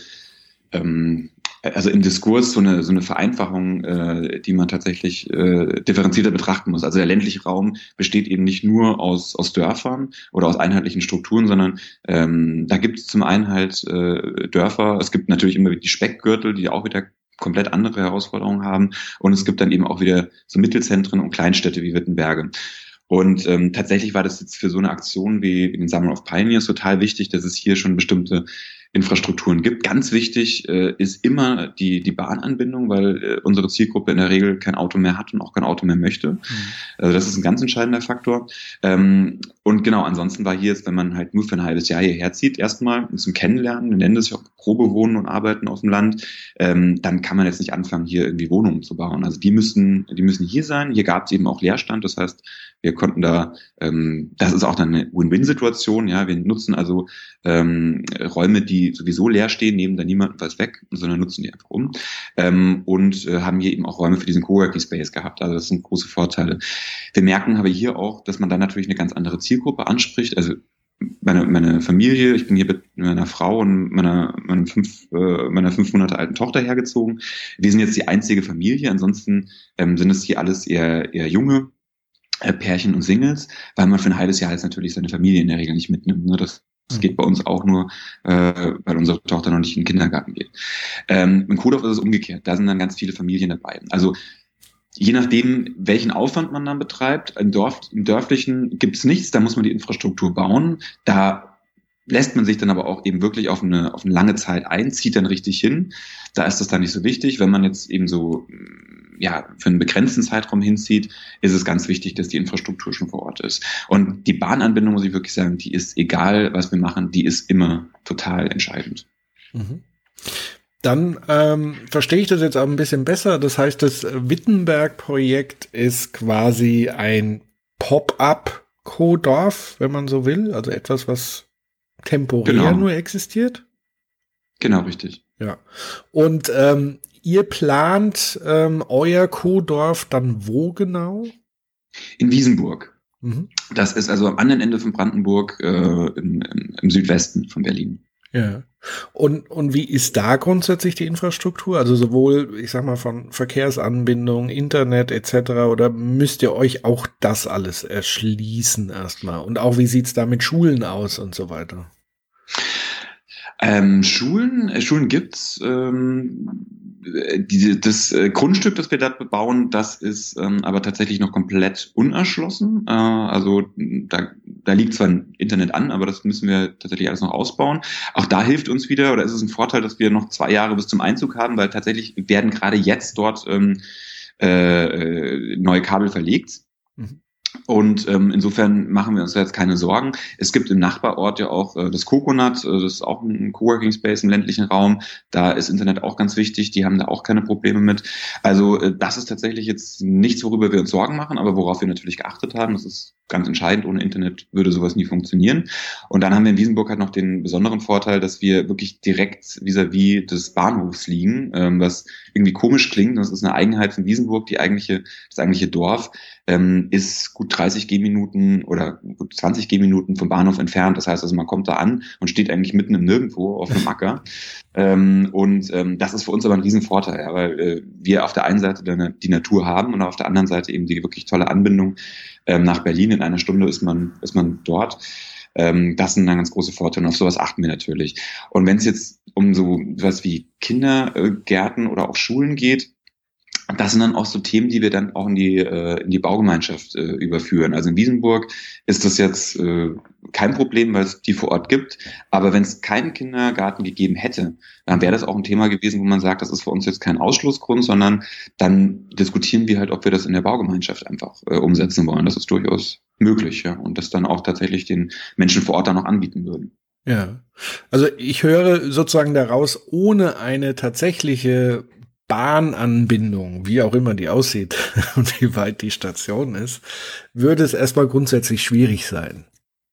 ähm, also im Diskurs so eine so eine Vereinfachung, äh, die man tatsächlich äh, differenzierter betrachten muss. Also der ländliche Raum besteht eben nicht nur aus aus Dörfern oder aus einheitlichen Strukturen, sondern ähm, da gibt es zum einen halt äh, Dörfer. Es gibt natürlich immer die Speckgürtel, die auch wieder komplett andere Herausforderungen haben. Und es gibt dann eben auch wieder so Mittelzentren und Kleinstädte wie Wittenberge. Und ähm, tatsächlich war das jetzt für so eine Aktion wie den Summer of Pioneers total wichtig, dass es hier schon bestimmte Infrastrukturen gibt. Ganz wichtig äh, ist immer die die Bahnanbindung, weil äh, unsere Zielgruppe in der Regel kein Auto mehr hat und auch kein Auto mehr möchte. Mhm. Also das ist ein ganz entscheidender Faktor. Ähm, und genau, ansonsten war hier jetzt, wenn man halt nur für ein halbes Jahr hierher zieht, erstmal zum Kennenlernen, wir nennen das ja auch Probewohnen und Arbeiten auf dem Land, ähm, dann kann man jetzt nicht anfangen, hier irgendwie Wohnungen zu bauen. Also die müssen, die müssen hier sein. Hier gab es eben auch Leerstand, das heißt, wir konnten da, ähm, das ist auch dann eine Win-Win-Situation, ja, wir nutzen also ähm, Räume, die sowieso leer stehen, nehmen da niemanden was weg, sondern nutzen die einfach um ähm, und äh, haben hier eben auch Räume für diesen Coworking Space gehabt, also das sind große Vorteile. Wir merken aber hier auch, dass man dann natürlich eine ganz andere Zielgruppe anspricht, also meine, meine Familie, ich bin hier mit meiner Frau und meiner, meiner, fünf, äh, meiner fünf Monate alten Tochter hergezogen, wir sind jetzt die einzige Familie, ansonsten ähm, sind es hier alles eher, eher junge Pärchen und Singles, weil man für ein halbes Jahr jetzt natürlich seine Familie in der Regel nicht mitnimmt. Ne? Das, das geht bei uns auch nur, äh, weil unsere Tochter noch nicht in den Kindergarten geht. Ähm, in Kodorf ist es umgekehrt. Da sind dann ganz viele Familien dabei. Also je nachdem, welchen Aufwand man dann betreibt, im, Dorf, im Dörflichen gibt's nichts, da muss man die Infrastruktur bauen. Da lässt man sich dann aber auch eben wirklich auf eine, auf eine lange Zeit ein, zieht dann richtig hin. Da ist das dann nicht so wichtig. Wenn man jetzt eben so ja, für einen begrenzten Zeitraum hinzieht, ist es ganz wichtig, dass die Infrastruktur schon vor Ort ist. Und die Bahnanbindung, muss ich wirklich sagen, die ist, egal was wir machen, die ist immer total entscheidend. Mhm. Dann ähm, verstehe ich das jetzt auch ein bisschen besser. Das heißt, das Wittenberg-Projekt ist quasi ein Pop-up-Co-Dorf, wenn man so will. Also etwas, was temporär genau. nur existiert. Genau, richtig. Ja. Und ähm, ihr plant ähm, euer Co-Dorf dann wo genau? In Wiesenburg. Mhm. Das ist also am anderen Ende von Brandenburg, äh, im, im, im Südwesten von Berlin. Ja. Und, und wie ist da grundsätzlich die Infrastruktur? Also sowohl, ich sag mal, von Verkehrsanbindung, Internet et cetera, oder müsst ihr euch auch das alles erschließen erstmal? Und auch, wie sieht's da mit Schulen aus und so weiter? Ähm, Schulen, äh, Schulen gibt's. Ähm, die, das äh, Grundstück, das wir da bebauen, das ist ähm, aber tatsächlich noch komplett unerschlossen. Äh, also da, da liegt zwar ein Internet an, aber das müssen wir tatsächlich alles noch ausbauen. Auch da hilft uns wieder, oder ist es ein Vorteil, dass wir noch zwei Jahre bis zum Einzug haben, weil tatsächlich werden gerade jetzt dort ähm, äh, neue Kabel verlegt. Mhm. Und ähm, insofern machen wir uns da jetzt keine Sorgen. Es gibt im Nachbarort ja auch äh, das Coconut, äh, das ist auch ein Coworking Space im ländlichen Raum. Da ist Internet auch ganz wichtig, die haben da auch keine Probleme mit. Also äh, das ist tatsächlich jetzt nichts, worüber wir uns Sorgen machen, aber worauf wir natürlich geachtet haben, das ist ganz entscheidend. Ohne Internet würde sowas nie funktionieren. Und dann haben wir in Wiesenburg halt noch den besonderen Vorteil, dass wir wirklich direkt vis-à-vis des Bahnhofs liegen, ähm, was irgendwie komisch klingt. Das ist eine Eigenheit von Wiesenburg. Die eigentliche, das eigentliche Dorf ähm, ist gut dreißig Gehminuten oder gut zwanzig Gehminuten vom Bahnhof entfernt. Das heißt also, man kommt da an und steht eigentlich mitten im Nirgendwo auf einem Acker. ähm, und ähm, das ist für uns aber ein Riesenvorteil, ja, weil äh, wir auf der einen Seite dann die Natur haben und auf der anderen Seite eben die wirklich tolle Anbindung ähm, nach Berlin. In einer Stunde ist man, ist man dort. Ähm, das sind dann ganz große Vorteile und auf sowas achten wir natürlich. Und wenn es jetzt um so was wie Kindergärten oder auch Schulen geht, das sind dann auch so Themen, die wir dann auch in die äh, in die Baugemeinschaft äh, überführen. Also in Wiesenburg ist das jetzt äh, kein Problem, weil es die vor Ort gibt. Aber wenn es keinen Kindergarten gegeben hätte, dann wäre das auch ein Thema gewesen, wo man sagt, das ist für uns jetzt kein Ausschlussgrund, sondern dann diskutieren wir halt, ob wir das in der Baugemeinschaft einfach äh, umsetzen wollen. Das ist durchaus möglich, ja, und das dann auch tatsächlich den Menschen vor Ort dann noch anbieten würden. Ja, also ich höre sozusagen daraus, ohne eine tatsächliche Bahnanbindung, wie auch immer die aussieht und wie weit die Station ist, würde es erstmal grundsätzlich schwierig sein.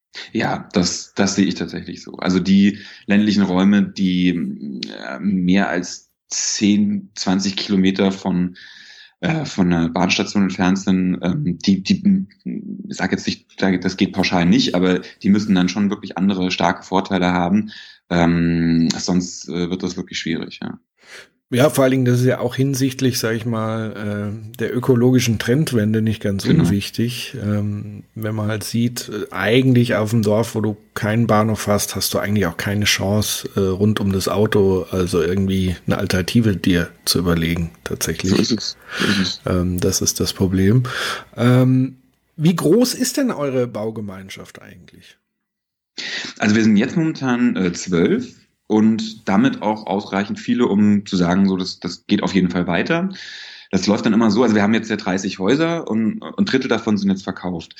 Ja, das, das sehe ich tatsächlich so. Also die ländlichen Räume, die äh, mehr als zehn, zwanzig Kilometer von äh, von einer Bahnstation entfernt sind, ähm, die, die, ich sage jetzt nicht, das geht pauschal nicht, aber die müssen dann schon wirklich andere starke Vorteile haben. Ähm, sonst äh, wird das wirklich schwierig, ja. Ja, vor allen Dingen, das ist ja auch hinsichtlich, sag ich mal, äh, der ökologischen Trendwende nicht ganz genau. unwichtig. Ähm, wenn man halt sieht, äh, eigentlich auf dem Dorf, wo du keinen Bahnhof hast, hast du eigentlich auch keine Chance, äh, rund um das Auto, also irgendwie eine Alternative dir zu überlegen, tatsächlich. So ist es. So ist es. Ähm, das ist das Problem. Ähm, wie groß ist denn eure Baugemeinschaft eigentlich? Also wir sind jetzt momentan äh, zwölf. Und damit auch ausreichend viele, um zu sagen, so das, das geht auf jeden Fall weiter. Das läuft dann immer so, also wir haben jetzt ja dreißig Häuser und ein Drittel davon sind jetzt verkauft.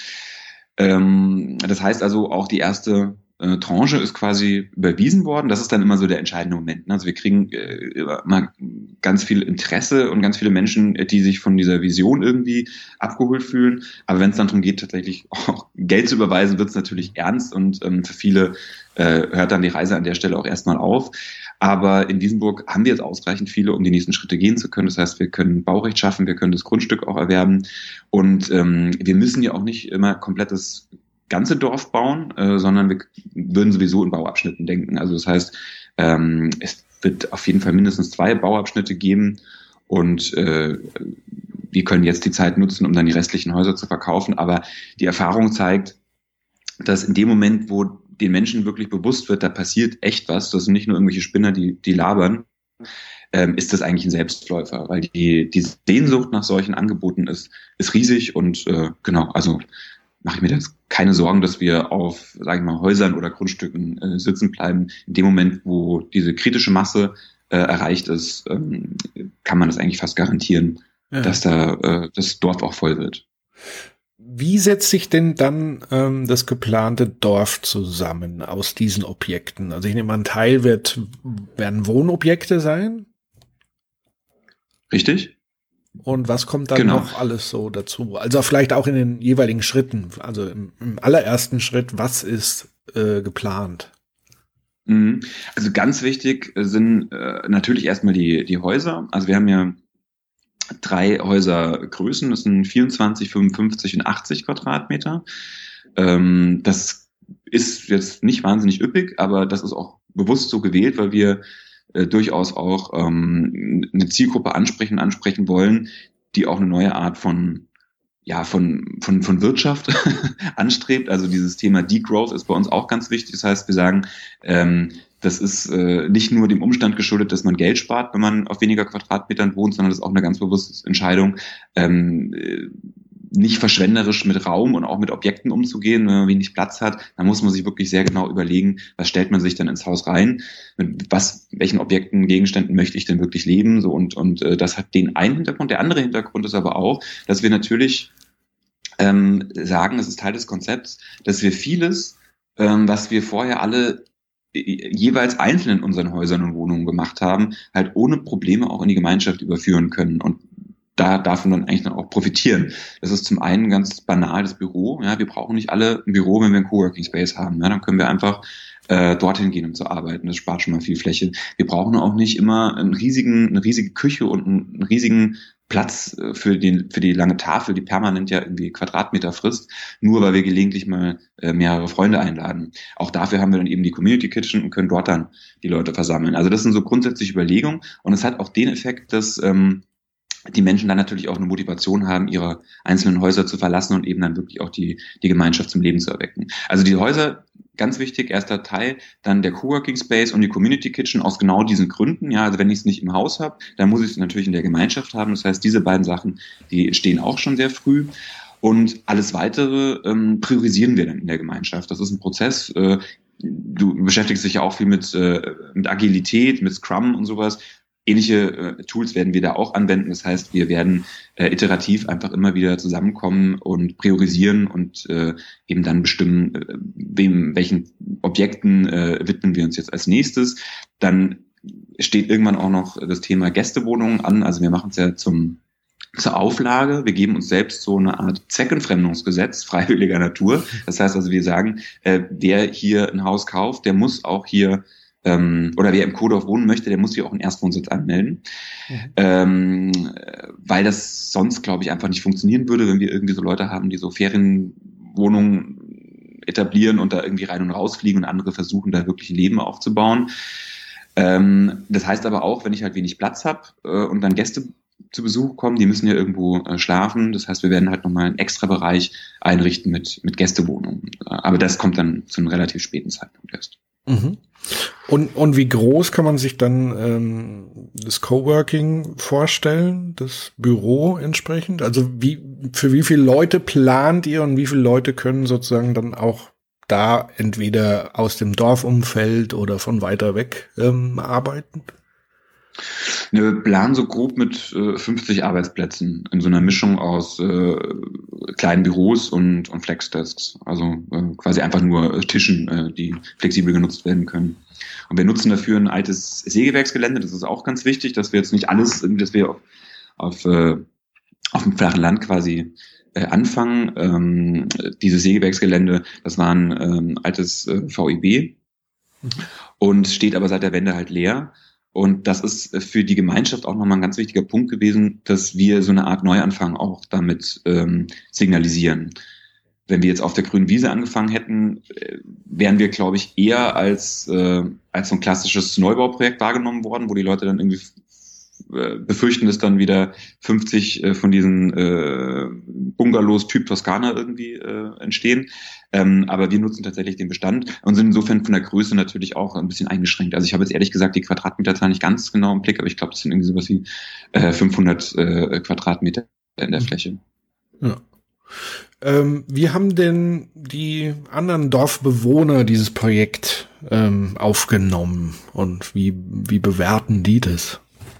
Ähm, das heißt also, auch die erste äh, Tranche ist quasi überwiesen worden. Das ist dann immer so der entscheidende Moment. Ne? Also wir kriegen äh, immer ganz viel Interesse und ganz viele Menschen, die sich von dieser Vision irgendwie abgeholt fühlen. Aber wenn es dann darum geht, tatsächlich auch Geld zu überweisen, wird es natürlich ernst und ähm, für viele äh, hört dann die Reise an der Stelle auch erstmal auf. Aber in Wiesenburg haben wir jetzt ausreichend viele, um die nächsten Schritte gehen zu können. Das heißt, wir können Baurecht schaffen, wir können das Grundstück auch erwerben. Und ähm, wir müssen ja auch nicht immer komplettes ganze Dorf bauen, äh, sondern wir würden sowieso in Bauabschnitten denken. Also das heißt, ähm, es wird auf jeden Fall mindestens zwei Bauabschnitte geben und äh, wir können jetzt die Zeit nutzen, um dann die restlichen Häuser zu verkaufen. Aber die Erfahrung zeigt, dass in dem Moment, wo den Menschen wirklich bewusst wird, da passiert echt was, das sind nicht nur irgendwelche Spinner, die, die labern, ähm, ist das eigentlich ein Selbstläufer, weil die, die Sehnsucht nach solchen Angeboten ist, ist riesig und äh, genau, also mache ich mir jetzt keine Sorgen, dass wir auf, sage ich mal, Häusern oder Grundstücken äh, sitzen bleiben. In dem Moment, wo diese kritische Masse äh, erreicht ist, ähm, kann man das eigentlich fast garantieren, ja. dass da äh, das Dorf auch voll wird. Wie setzt sich denn dann ähm, das geplante Dorf zusammen aus diesen Objekten? Also ich nehme an, ein Teil wird, werden Wohnobjekte sein. Richtig. Und was kommt dann genau. noch alles so dazu? Also vielleicht auch in den jeweiligen Schritten. Also im, im allerersten Schritt, was ist äh, geplant? Also ganz wichtig sind äh, natürlich erstmal die, die Häuser. Also wir haben ja drei Häusergrößen, das sind vierundzwanzig, fünfundfünfzig und achtzig Quadratmeter. Ähm, das ist jetzt nicht wahnsinnig üppig, aber das ist auch bewusst so gewählt, weil wir äh, durchaus auch ähm, eine Zielgruppe ansprechen, ansprechen wollen, die auch eine neue Art von ja, von, von, von Wirtschaft anstrebt. Also dieses Thema Degrowth ist bei uns auch ganz wichtig. Das heißt, wir sagen, ähm, das ist äh, nicht nur dem Umstand geschuldet, dass man Geld spart, wenn man auf weniger Quadratmetern wohnt, sondern das ist auch eine ganz bewusste Entscheidung, ähm, äh, nicht verschwenderisch mit Raum und auch mit Objekten umzugehen. Wenn man wenig Platz hat, dann muss man sich wirklich sehr genau überlegen, was stellt man sich dann ins Haus rein, mit was, welchen Objekten, Gegenständen möchte ich denn wirklich leben, so und und äh, das hat den einen Hintergrund. Der andere Hintergrund ist aber auch, dass wir natürlich ähm, sagen, es ist Teil des Konzepts, dass wir vieles, ähm, was wir vorher alle jeweils einzeln in unseren Häusern und Wohnungen gemacht haben, halt ohne Probleme auch in die Gemeinschaft überführen können. Und da darf man dann eigentlich auch profitieren. Das ist zum einen ganz banal das Büro. Ja, wir brauchen nicht alle ein Büro, wenn wir einen Coworking Space haben. Ja, dann können wir einfach äh, dorthin gehen, um zu arbeiten. Das spart schon mal viel Fläche. Wir brauchen auch nicht immer einen riesigen, eine riesige Küche und einen, einen riesigen Platz für den, für die lange Tafel, die permanent ja irgendwie Quadratmeter frisst, nur weil wir gelegentlich mal äh, mehrere Freunde einladen. Auch dafür haben wir dann eben die Community Kitchen und können dort dann die Leute versammeln. Also das sind so grundsätzliche Überlegungen und es hat auch den Effekt, dass ähm, die Menschen dann natürlich auch eine Motivation haben, ihre einzelnen Häuser zu verlassen und eben dann wirklich auch die, die Gemeinschaft zum Leben zu erwecken. Also die Häuser, ganz wichtig, erster Teil, dann der Coworking Space und die Community Kitchen aus genau diesen Gründen. Ja, also wenn ich es nicht im Haus habe, dann muss ich es natürlich in der Gemeinschaft haben. Das heißt, diese beiden Sachen, die stehen auch schon sehr früh. Und alles Weitere ähm, priorisieren wir dann in der Gemeinschaft. Das ist ein Prozess. Äh, du beschäftigst dich ja auch viel mit, äh, mit Agilität, mit Scrum und sowas. Ähnliche äh, Tools werden wir da auch anwenden. Das heißt, wir werden äh, iterativ einfach immer wieder zusammenkommen und priorisieren und äh, eben dann bestimmen, äh, wem, welchen Objekten äh, widmen wir uns jetzt als nächstes. Dann steht irgendwann auch noch das Thema Gästewohnungen an. Also wir machen es ja zum zur Auflage. Wir geben uns selbst so eine Art Zweckentfremdungsgesetz freiwilliger Natur. Das heißt also, wir sagen, äh, wer hier ein Haus kauft, der muss auch hier Ähm, oder wer im Kodorf wohnen möchte, der muss hier auch einen Erstwohnsitz anmelden. Mhm. Ähm, weil das sonst, glaube ich, einfach nicht funktionieren würde, wenn wir irgendwie so Leute haben, die so Ferienwohnungen etablieren und da irgendwie rein und rausfliegen und andere versuchen, da wirklich ein Leben aufzubauen. Ähm, das heißt aber auch, wenn ich halt wenig Platz habe äh, und dann Gäste zu Besuch kommen, die müssen ja irgendwo äh, schlafen. Das heißt, wir werden halt nochmal einen extra Bereich einrichten mit, mit Gästewohnungen. Aber das kommt dann zu einem relativ späten Zeitpunkt erst. Mhm. Und, und wie groß kann man sich dann ähm, das Coworking vorstellen, das Büro entsprechend? Also wie für wie viele Leute plant ihr und wie viele Leute können sozusagen dann auch da entweder aus dem Dorfumfeld oder von weiter weg ähm, arbeiten? Wir planen so grob mit äh, fünfzig Arbeitsplätzen in so einer Mischung aus äh, kleinen Büros und, und Flexdesks. Also äh, quasi einfach nur Tischen, äh, die flexibel genutzt werden können. Und wir nutzen dafür ein altes Sägewerksgelände. Das ist auch ganz wichtig, dass wir jetzt nicht alles, dass wir auf, auf, äh, auf dem flachen Land quasi äh, anfangen. Ähm, dieses Sägewerksgelände, das war ein ähm, altes äh, V I B mhm. und steht aber seit der Wende halt leer. Und das ist für die Gemeinschaft auch nochmal ein ganz wichtiger Punkt gewesen, dass wir so eine Art Neuanfang auch damit ähm, signalisieren. Wenn wir jetzt auf der grünen Wiese angefangen hätten, wären wir, glaube ich, eher als, äh, als so ein klassisches Neubauprojekt wahrgenommen worden, wo die Leute dann irgendwie äh, befürchten, dass dann wieder fünfzig äh, von diesen äh, Bungalows Typ Toskana irgendwie äh, entstehen. Ähm, aber wir nutzen tatsächlich den Bestand und sind insofern von der Größe natürlich auch ein bisschen eingeschränkt. Also ich habe jetzt ehrlich gesagt die Quadratmeterzahl nicht ganz genau im Blick, aber ich glaube, das sind irgendwie sowas wie äh, fünfhundert äh, Quadratmeter in der Fläche. Ja. Ähm, wie haben denn die anderen Dorfbewohner dieses Projekt ähm, aufgenommen und wie, wie bewerten die das?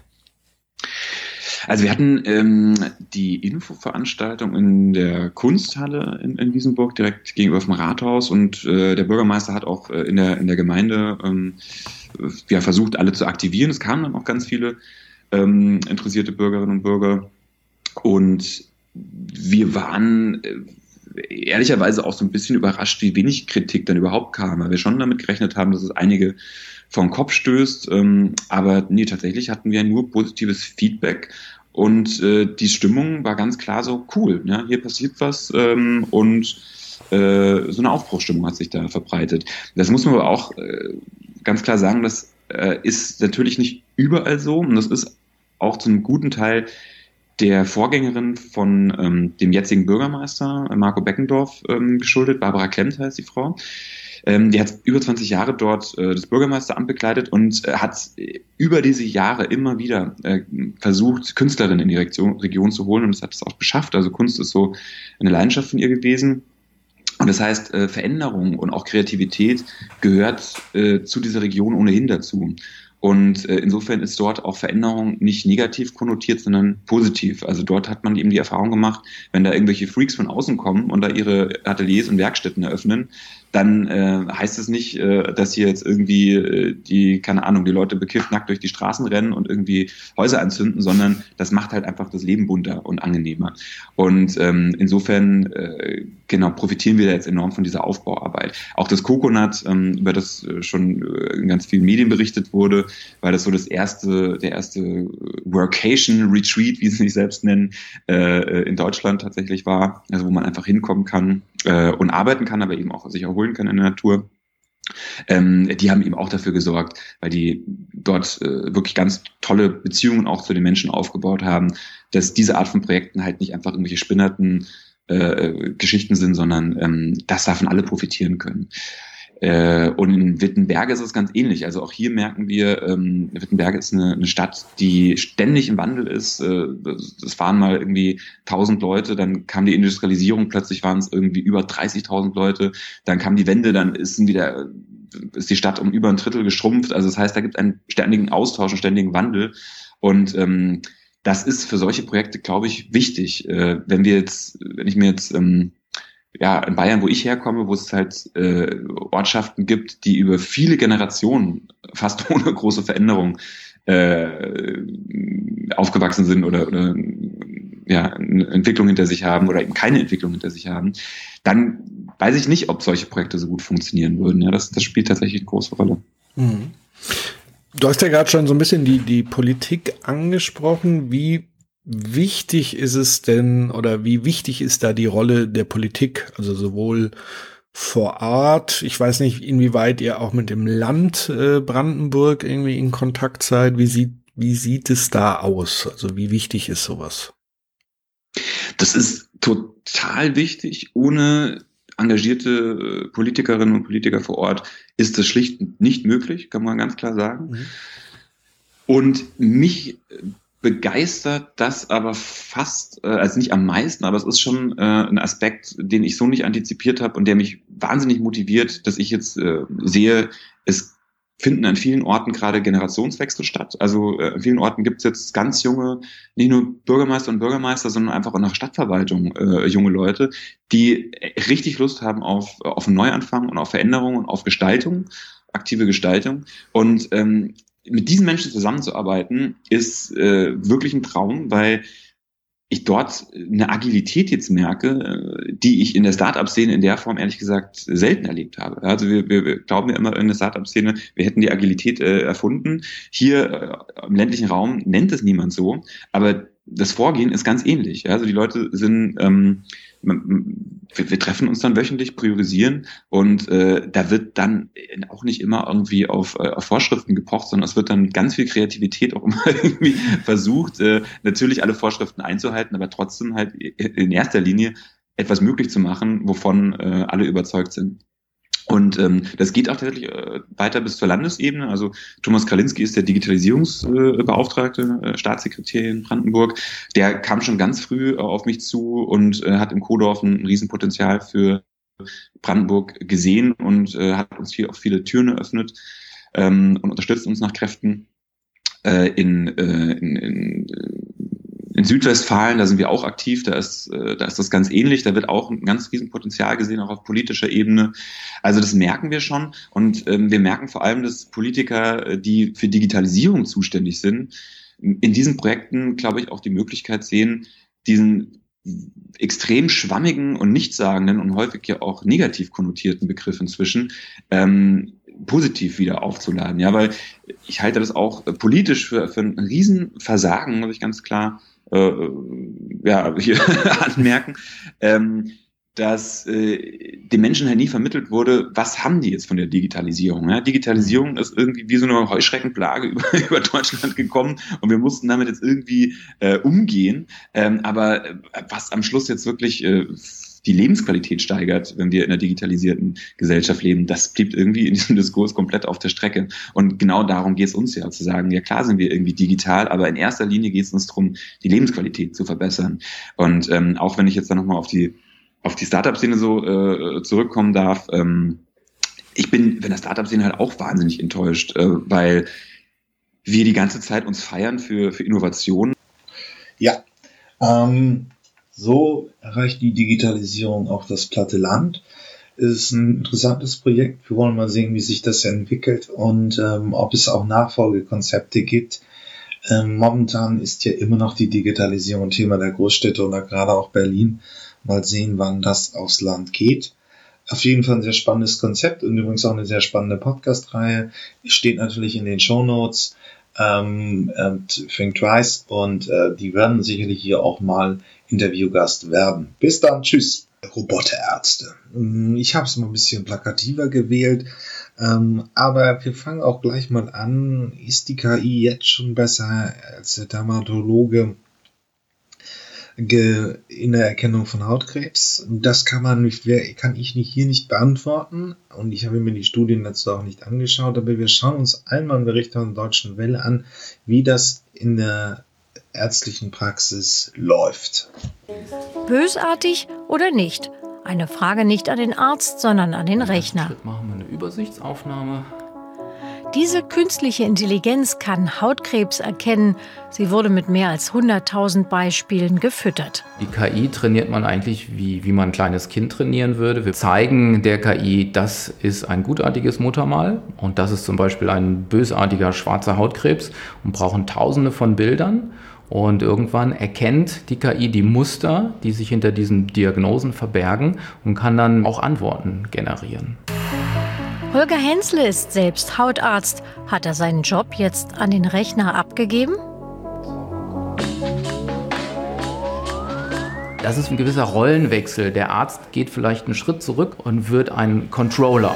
Also wir hatten ähm, die Infoveranstaltung in der Kunsthalle in, in Wiesenburg, direkt gegenüber vom Rathaus, und äh, der Bürgermeister hat auch äh, in der in der Gemeinde ähm, ja, versucht, alle zu aktivieren. Es kamen dann auch ganz viele ähm, interessierte Bürgerinnen und Bürger und wir waren äh, ehrlicherweise auch so ein bisschen überrascht, wie wenig Kritik dann überhaupt kam, weil wir schon damit gerechnet haben, dass es einige vom Kopf stößt, ähm, aber nee, tatsächlich hatten wir nur positives Feedback und äh, die Stimmung war ganz klar so cool, ja, hier passiert was ähm, und äh, so eine Aufbruchsstimmung hat sich da verbreitet. Das muss man aber auch äh, ganz klar sagen, das äh, ist natürlich nicht überall so und das ist auch zu einem guten Teil der Vorgängerin von ähm, dem jetzigen Bürgermeister, Marco Beckendorf, ähm, geschuldet. Barbara Klemmt heißt die Frau. Ähm, die hat über zwanzig Jahre dort äh, das Bürgermeisteramt bekleidet und äh, hat über diese Jahre immer wieder äh, versucht, Künstlerinnen in die Region, Region zu holen, und das hat es auch geschafft. Also Kunst ist so eine Leidenschaft von ihr gewesen. Und das heißt, äh, Veränderung und auch Kreativität gehört äh, zu dieser Region ohnehin dazu. Und äh, insofern ist dort auch Veränderung nicht negativ konnotiert, sondern positiv. Also dort hat man eben die Erfahrung gemacht, wenn da irgendwelche Freaks von außen kommen und da ihre Ateliers und Werkstätten eröffnen, dann äh, heißt es nicht, äh, dass hier jetzt irgendwie äh, die, keine Ahnung, die Leute bekifft nackt durch die Straßen rennen und irgendwie Häuser anzünden, sondern das macht halt einfach das Leben bunter und angenehmer. Und ähm, insofern äh, genau profitieren wir da jetzt enorm von dieser Aufbauarbeit. Auch das Coconut, ähm, über das äh, schon äh, in ganz vielen Medien berichtet wurde, weil das so das erste, der erste Workation Retreat, wie sie sich selbst nennen, äh, in Deutschland tatsächlich war, also wo man einfach hinkommen kann äh, und arbeiten kann, aber eben auch sich erholen kann in der Natur. Ähm, die haben eben auch dafür gesorgt, weil die dort äh, wirklich ganz tolle Beziehungen auch zu den Menschen aufgebaut haben, dass diese Art von Projekten halt nicht einfach irgendwelche spinnerten äh, Geschichten sind, sondern ähm, dass davon alle profitieren können. Äh, und in Wittenberge ist es ganz ähnlich. Also auch hier merken wir, ähm, Wittenberge ist eine, eine Stadt, die ständig im Wandel ist. Äh, es waren mal irgendwie tausend Leute, dann kam die Industrialisierung, plötzlich waren es irgendwie über dreißigtausend Leute, dann kam die Wende, dann ist wieder ist die Stadt um über ein Drittel geschrumpft. Also das heißt, da gibt es einen ständigen Austausch, einen ständigen Wandel. Und ähm, das ist für solche Projekte, glaube ich, wichtig. Äh, wenn wir jetzt, wenn ich mir jetzt ähm, ja, in Bayern, wo ich herkomme, wo es halt äh, Ortschaften gibt, die über viele Generationen fast ohne große Veränderung äh, aufgewachsen sind oder, oder ja, eine Entwicklung hinter sich haben oder eben keine Entwicklung hinter sich haben, dann weiß ich nicht, ob solche Projekte so gut funktionieren würden. Ja, das, das spielt tatsächlich eine große Rolle. Mhm. Du hast ja gerade schon so ein bisschen die, die Politik angesprochen. Wie wichtig ist es denn oder wie wichtig ist da die Rolle der Politik? Also sowohl vor Ort, ich weiß nicht, inwieweit ihr auch mit dem Land äh, Brandenburg irgendwie in Kontakt seid. Wie sieht, wie sieht es da aus? Also wie wichtig ist sowas? Das ist total wichtig. Ohne engagierte Politikerinnen und Politiker vor Ort ist das schlicht nicht möglich, kann man ganz klar sagen. Mhm. Und mich begeistert das aber fast, äh, also nicht am meisten, aber es ist schon äh, ein Aspekt, den ich so nicht antizipiert habe und der mich wahnsinnig motiviert, dass ich jetzt äh, sehe, es finden an vielen Orten gerade Generationswechsel statt. Also äh, an vielen Orten gibt es jetzt ganz junge, nicht nur Bürgermeister und Bürgermeister, sondern einfach auch nach Stadtverwaltung äh, junge Leute, die richtig Lust haben auf, auf einen Neuanfang und auf Veränderung und auf Gestaltung, aktive Gestaltung. Und ähm, mit diesen Menschen zusammenzuarbeiten, ist äh, wirklich ein Traum, weil ich dort eine Agilität jetzt merke, die ich in der Start-up-Szene in der Form ehrlich gesagt selten erlebt habe. Also wir, wir, wir glauben ja immer in der Start-up-Szene, wir hätten die Agilität äh, erfunden. Hier äh, im ländlichen Raum nennt es niemand so, aber das Vorgehen ist ganz ähnlich. Also die Leute sind, ähm, wir, wir treffen uns dann wöchentlich, priorisieren und äh, da wird dann auch nicht immer irgendwie auf, äh, auf Vorschriften gepocht, sondern es wird dann mit ganz viel Kreativität auch immer irgendwie versucht, äh, natürlich alle Vorschriften einzuhalten, aber trotzdem halt in erster Linie etwas möglich zu machen, wovon äh, alle überzeugt sind. Und ähm, das geht auch tatsächlich äh, weiter bis zur Landesebene. Also Thomas Kralinski ist der Digitalisierungsbeauftragte, äh, Staatssekretär in Brandenburg. Der kam schon ganz früh äh, auf mich zu und äh, hat im Kodorf ein, ein Riesenpotenzial für Brandenburg gesehen und äh, hat uns hier auch viele Türen eröffnet ähm, und unterstützt uns nach Kräften. Äh, in, äh, in, in In Südwestfalen, da sind wir auch aktiv, da ist, äh, da ist das ganz ähnlich, da wird auch ein ganz riesen Potenzial gesehen, auch auf politischer Ebene. Also das merken wir schon und ähm, wir merken vor allem, dass Politiker, die für Digitalisierung zuständig sind, in diesen Projekten, glaube ich, auch die Möglichkeit sehen, diesen extrem schwammigen und nichtssagenden und häufig ja auch negativ konnotierten Begriff inzwischen ähm, positiv wieder aufzuladen. Ja, weil ich halte das auch äh, politisch für, für ein Riesenversagen, muss ich ganz klar äh, ja, hier anmerken, ähm, dass äh, den Menschen halt nie vermittelt wurde, was haben die jetzt von der Digitalisierung? Ja? Digitalisierung ist irgendwie wie so eine Heuschreckenplage über, über Deutschland gekommen und wir mussten damit jetzt irgendwie äh, umgehen. Ähm, aber äh, was am Schluss jetzt wirklich äh, die Lebensqualität steigert, wenn wir in einer digitalisierten Gesellschaft leben, das blieb irgendwie in diesem Diskurs komplett auf der Strecke. Und genau darum geht es uns ja, zu sagen, ja klar sind wir irgendwie digital, aber in erster Linie geht es uns darum, die Lebensqualität zu verbessern. Und ähm, auch wenn ich jetzt dann nochmal auf die auf die Startup-Szene so äh, zurückkommen darf, ähm, ich bin, wenn der Startup-Szene halt auch wahnsinnig enttäuscht, äh, weil wir die ganze Zeit uns feiern für, für Innovationen. Ja, ähm, so erreicht die Digitalisierung auch das platte Land. Es ist ein interessantes Projekt. Wir wollen mal sehen, wie sich das entwickelt und ähm, ob es auch Nachfolgekonzepte gibt. Ähm, momentan ist ja immer noch die Digitalisierung Thema der Großstädte oder gerade auch Berlin. Mal sehen, wann das aufs Land geht. Auf jeden Fall ein sehr spannendes Konzept und übrigens auch eine sehr spannende Podcast-Reihe. Steht natürlich in den Shownotes. Ähm, und Think Twice und äh, die werden sicherlich hier auch mal Interviewgast werden. Bis dann, tschüss. Roboterärzte. Ich habe es mal ein bisschen plakativer gewählt, ähm, aber wir fangen auch gleich mal an. Ist die K I jetzt schon besser als der Dermatologe in der Erkennung von Hautkrebs? Das kann man nicht, kann ich nicht hier nicht beantworten und ich habe mir die Studien dazu auch nicht angeschaut, aber wir schauen uns einmal einen Bericht von der Deutschen Welle an, wie das in der ärztlichen Praxis läuft. Bösartig oder nicht? Eine Frage nicht an den Arzt, sondern an den Rechner. Schritt machen wir eine Übersichtsaufnahme. Diese künstliche Intelligenz kann Hautkrebs erkennen. Sie wurde mit mehr als hunderttausend Beispielen gefüttert. Die K I trainiert man eigentlich, wie, wie man ein kleines Kind trainieren würde. Wir zeigen der K I, das ist ein gutartiges Muttermal und das ist zum Beispiel ein bösartiger schwarzer Hautkrebs und brauchen tausende von Bildern. Und irgendwann erkennt die K I die Muster, die sich hinter diesen Diagnosen verbergen und kann dann auch Antworten generieren. Holger Hensle ist selbst Hautarzt. Hat er seinen Job jetzt an den Rechner abgegeben? Das ist ein gewisser Rollenwechsel. Der Arzt geht vielleicht einen Schritt zurück und wird ein Controller.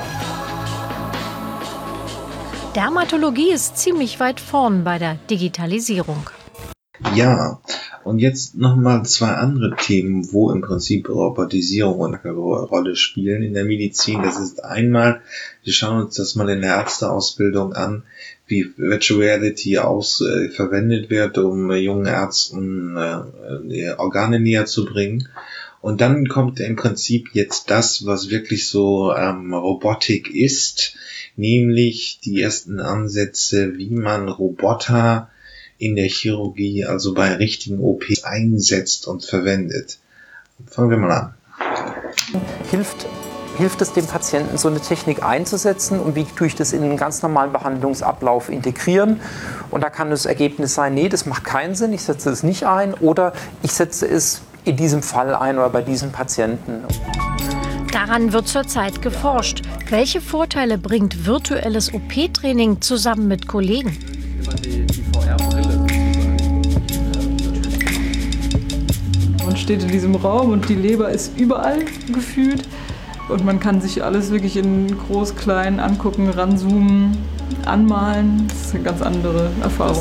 Dermatologie ist ziemlich weit vorn bei der Digitalisierung. Ja, und jetzt nochmal zwei andere Themen, wo im Prinzip Robotisierung eine Rolle spielen in der Medizin. Das ist einmal, wir schauen uns das mal in der Ärzteausbildung an, wie Virtual Reality aus, äh, verwendet wird, um äh, jungen Ärzten äh, Organe näher zu bringen. Und dann kommt im Prinzip jetzt das, was wirklich so ähm, Robotik ist, nämlich die ersten Ansätze, wie man Roboter in der Chirurgie, also bei richtigen O Ps einsetzt und verwendet. Fangen wir mal an. Hilft, hilft es dem Patienten, so eine Technik einzusetzen und wie tue ich das in einen ganz normalen Behandlungsablauf integrieren? Und da kann das Ergebnis sein, nee, das macht keinen Sinn, ich setze es nicht ein oder ich setze es in diesem Fall ein oder bei diesem Patienten. Daran wird zurzeit geforscht. Welche Vorteile bringt virtuelles O P-Training zusammen mit Kollegen? Die, die V R-Brille. Man steht in diesem Raum und die Leber ist überall gefühlt und man kann sich alles wirklich in groß, klein angucken, ranzoomen, anmalen. Das ist eine ganz andere Erfahrung.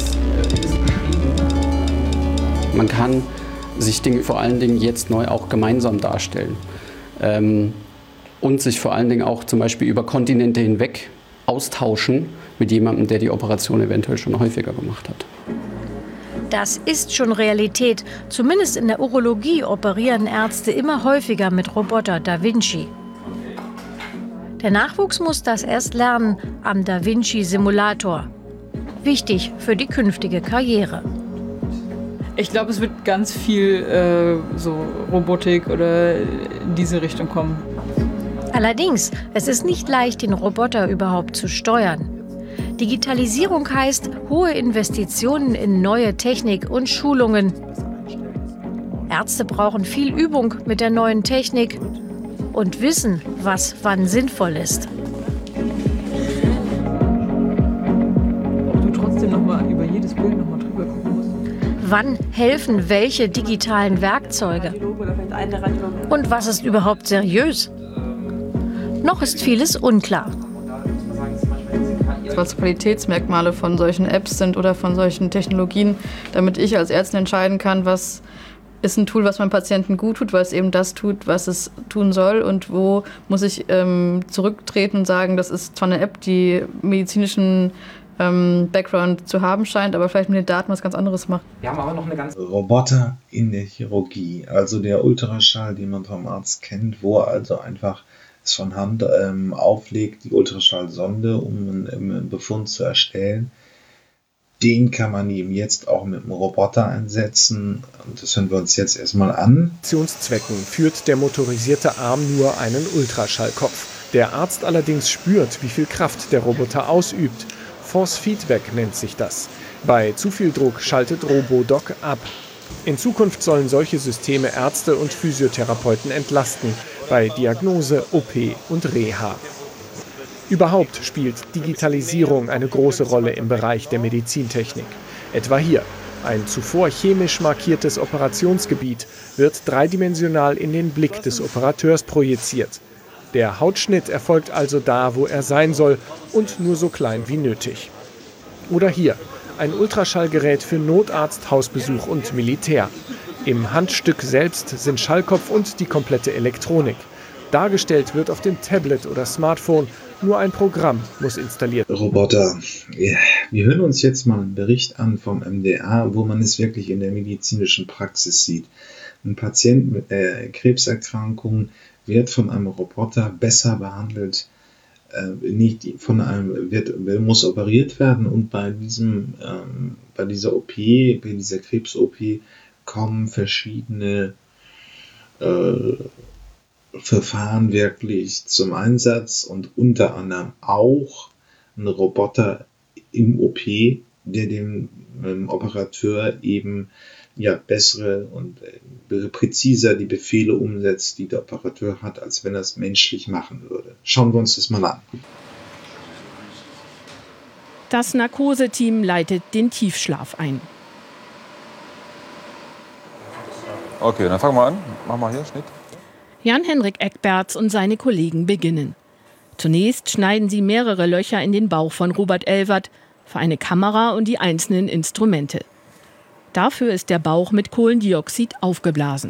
Man kann sich Dinge vor allen Dingen jetzt neu auch gemeinsam darstellen ähm, und sich vor allen Dingen auch zum Beispiel über Kontinente hinweg austauschen mit jemandem, der die Operation eventuell schon häufiger gemacht hat. Das ist schon Realität. Zumindest in der Urologie operieren Ärzte immer häufiger mit Roboter Da Vinci. Der Nachwuchs muss das erst lernen am Da Vinci Simulator. Wichtig für die künftige Karriere. Ich glaube, es wird ganz viel äh, so Robotik oder in diese Richtung kommen. Allerdings, es ist nicht leicht, den Roboter überhaupt zu steuern. Digitalisierung heißt hohe Investitionen in neue Technik und Schulungen. Ärzte brauchen viel Übung mit der neuen Technik und wissen, was wann sinnvoll ist. Ob du trotzdem noch mal über jedes Bild noch mal drüber gucken musst. Wann helfen welche digitalen Werkzeuge? Und was ist überhaupt seriös? Noch ist vieles unklar. Was Qualitätsmerkmale von solchen Apps sind oder von solchen Technologien, damit ich als Ärztin entscheiden kann, was ist ein Tool, was meinem Patienten gut tut, weil es eben das tut, was es tun soll und wo muss ich ähm, zurücktreten und sagen, das ist zwar eine App, die medizinischen ähm, Background zu haben scheint, aber vielleicht mit den Daten was ganz anderes macht. Wir haben aber noch eine ganz Roboter in der Chirurgie, also der Ultraschall, den man vom Arzt kennt, wo er also einfach es von Hand ähm, auflegt, die Ultraschallsonde, um einen, einen Befund zu erstellen. den kann man eben jetzt auch mit einem Roboter einsetzen. Und das hören wir uns jetzt erstmal an. Zwecken führt der motorisierte Arm nur einen Ultraschallkopf. Der Arzt allerdings spürt, wie viel Kraft der Roboter ausübt. Force Feedback nennt sich das. Bei zu viel Druck schaltet RoboDoc ab. In Zukunft sollen solche Systeme Ärzte und Physiotherapeuten entlasten, bei Diagnose, O P und Reha. Überhaupt spielt Digitalisierung eine große Rolle im Bereich der Medizintechnik. Etwa hier. Ein zuvor chemisch markiertes Operationsgebiet wird dreidimensional in den Blick des Operateurs projiziert. Der Hautschnitt erfolgt also da, wo er sein soll und nur so klein wie nötig. Oder hier. Ein Ultraschallgerät für Notarzt, Hausbesuch und Militär. Im Handstück selbst sind Schallkopf und die komplette Elektronik. Dargestellt wird auf dem Tablet oder Smartphone. Nur ein Programm muss installiert werden. Roboter. Wir hören uns jetzt mal einen Bericht an vom M D A, wo man es wirklich in der medizinischen Praxis sieht. Ein Patient mit äh, Krebserkrankungen wird von einem Roboter besser behandelt. Äh, nicht von einem wird muss operiert werden und bei diesem ähm, bei dieser O P, bei dieser Krebs-O P kommen verschiedene äh, Verfahren wirklich zum Einsatz und unter anderem auch ein Roboter im O P, der dem ähm, Operateur eben ja bessere und äh, präziser die Befehle umsetzt, die der Operateur hat, als wenn er es menschlich machen würde. Schauen wir uns das mal an. Das Narkoseteam leitet den Tiefschlaf ein. Okay, dann fangen wir an. Machen wir hier Schnitt. Jan-Henrik Ekberts und seine Kollegen beginnen. Zunächst schneiden sie mehrere Löcher in den Bauch von Robert Elwert für eine Kamera und die einzelnen Instrumente. Dafür ist der Bauch mit Kohlendioxid aufgeblasen.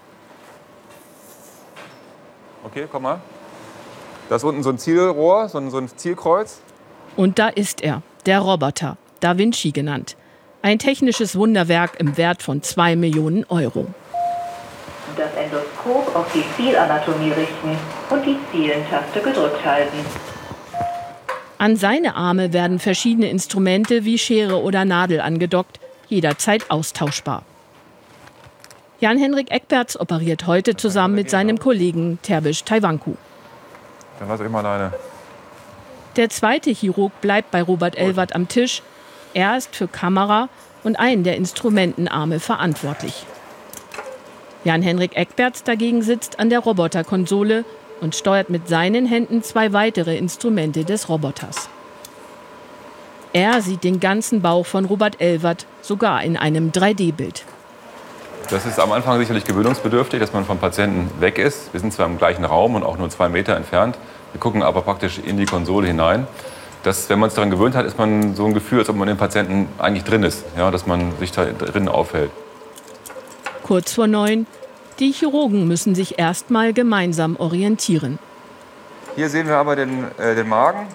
Okay, komm mal. Da ist unten so ein Zielrohr, so ein, so ein Zielkreuz. Und da ist er, der Roboter, Da Vinci genannt. Ein technisches Wunderwerk im Wert von zwei Millionen Euro. Das Endoskop auf die Zielanatomie richten und die Zielentaste gedrückt halten. An seine Arme werden verschiedene Instrumente wie Schere oder Nadel angedockt, jederzeit austauschbar. Jan-Henrik Ekberts operiert heute zusammen mit seinem Kollegen Terbish Taiwanku. Dann lass ich mal alleine. Der zweite Chirurg bleibt bei Robert Elwert am Tisch. Er ist für Kamera und einen der Instrumentenarme verantwortlich. Jan-Henrik Ekberts dagegen sitzt an der Roboterkonsole und steuert mit seinen Händen zwei weitere Instrumente des Roboters. Er sieht den ganzen Bauch von Robert Elwert, sogar in einem drei D Bild. Das ist am Anfang sicherlich gewöhnungsbedürftig, dass man vom Patienten weg ist. Wir sind zwar im gleichen Raum und auch nur zwei Meter entfernt. Wir gucken aber praktisch in die Konsole hinein. Das, wenn man es daran gewöhnt hat, ist man so ein Gefühl, als ob man im Patienten eigentlich drin ist, ja, dass man sich da drin aufhält. Kurz vor neun. Die Chirurgen müssen sich erstmal gemeinsam orientieren. Hier sehen wir aber den, äh, den Magen.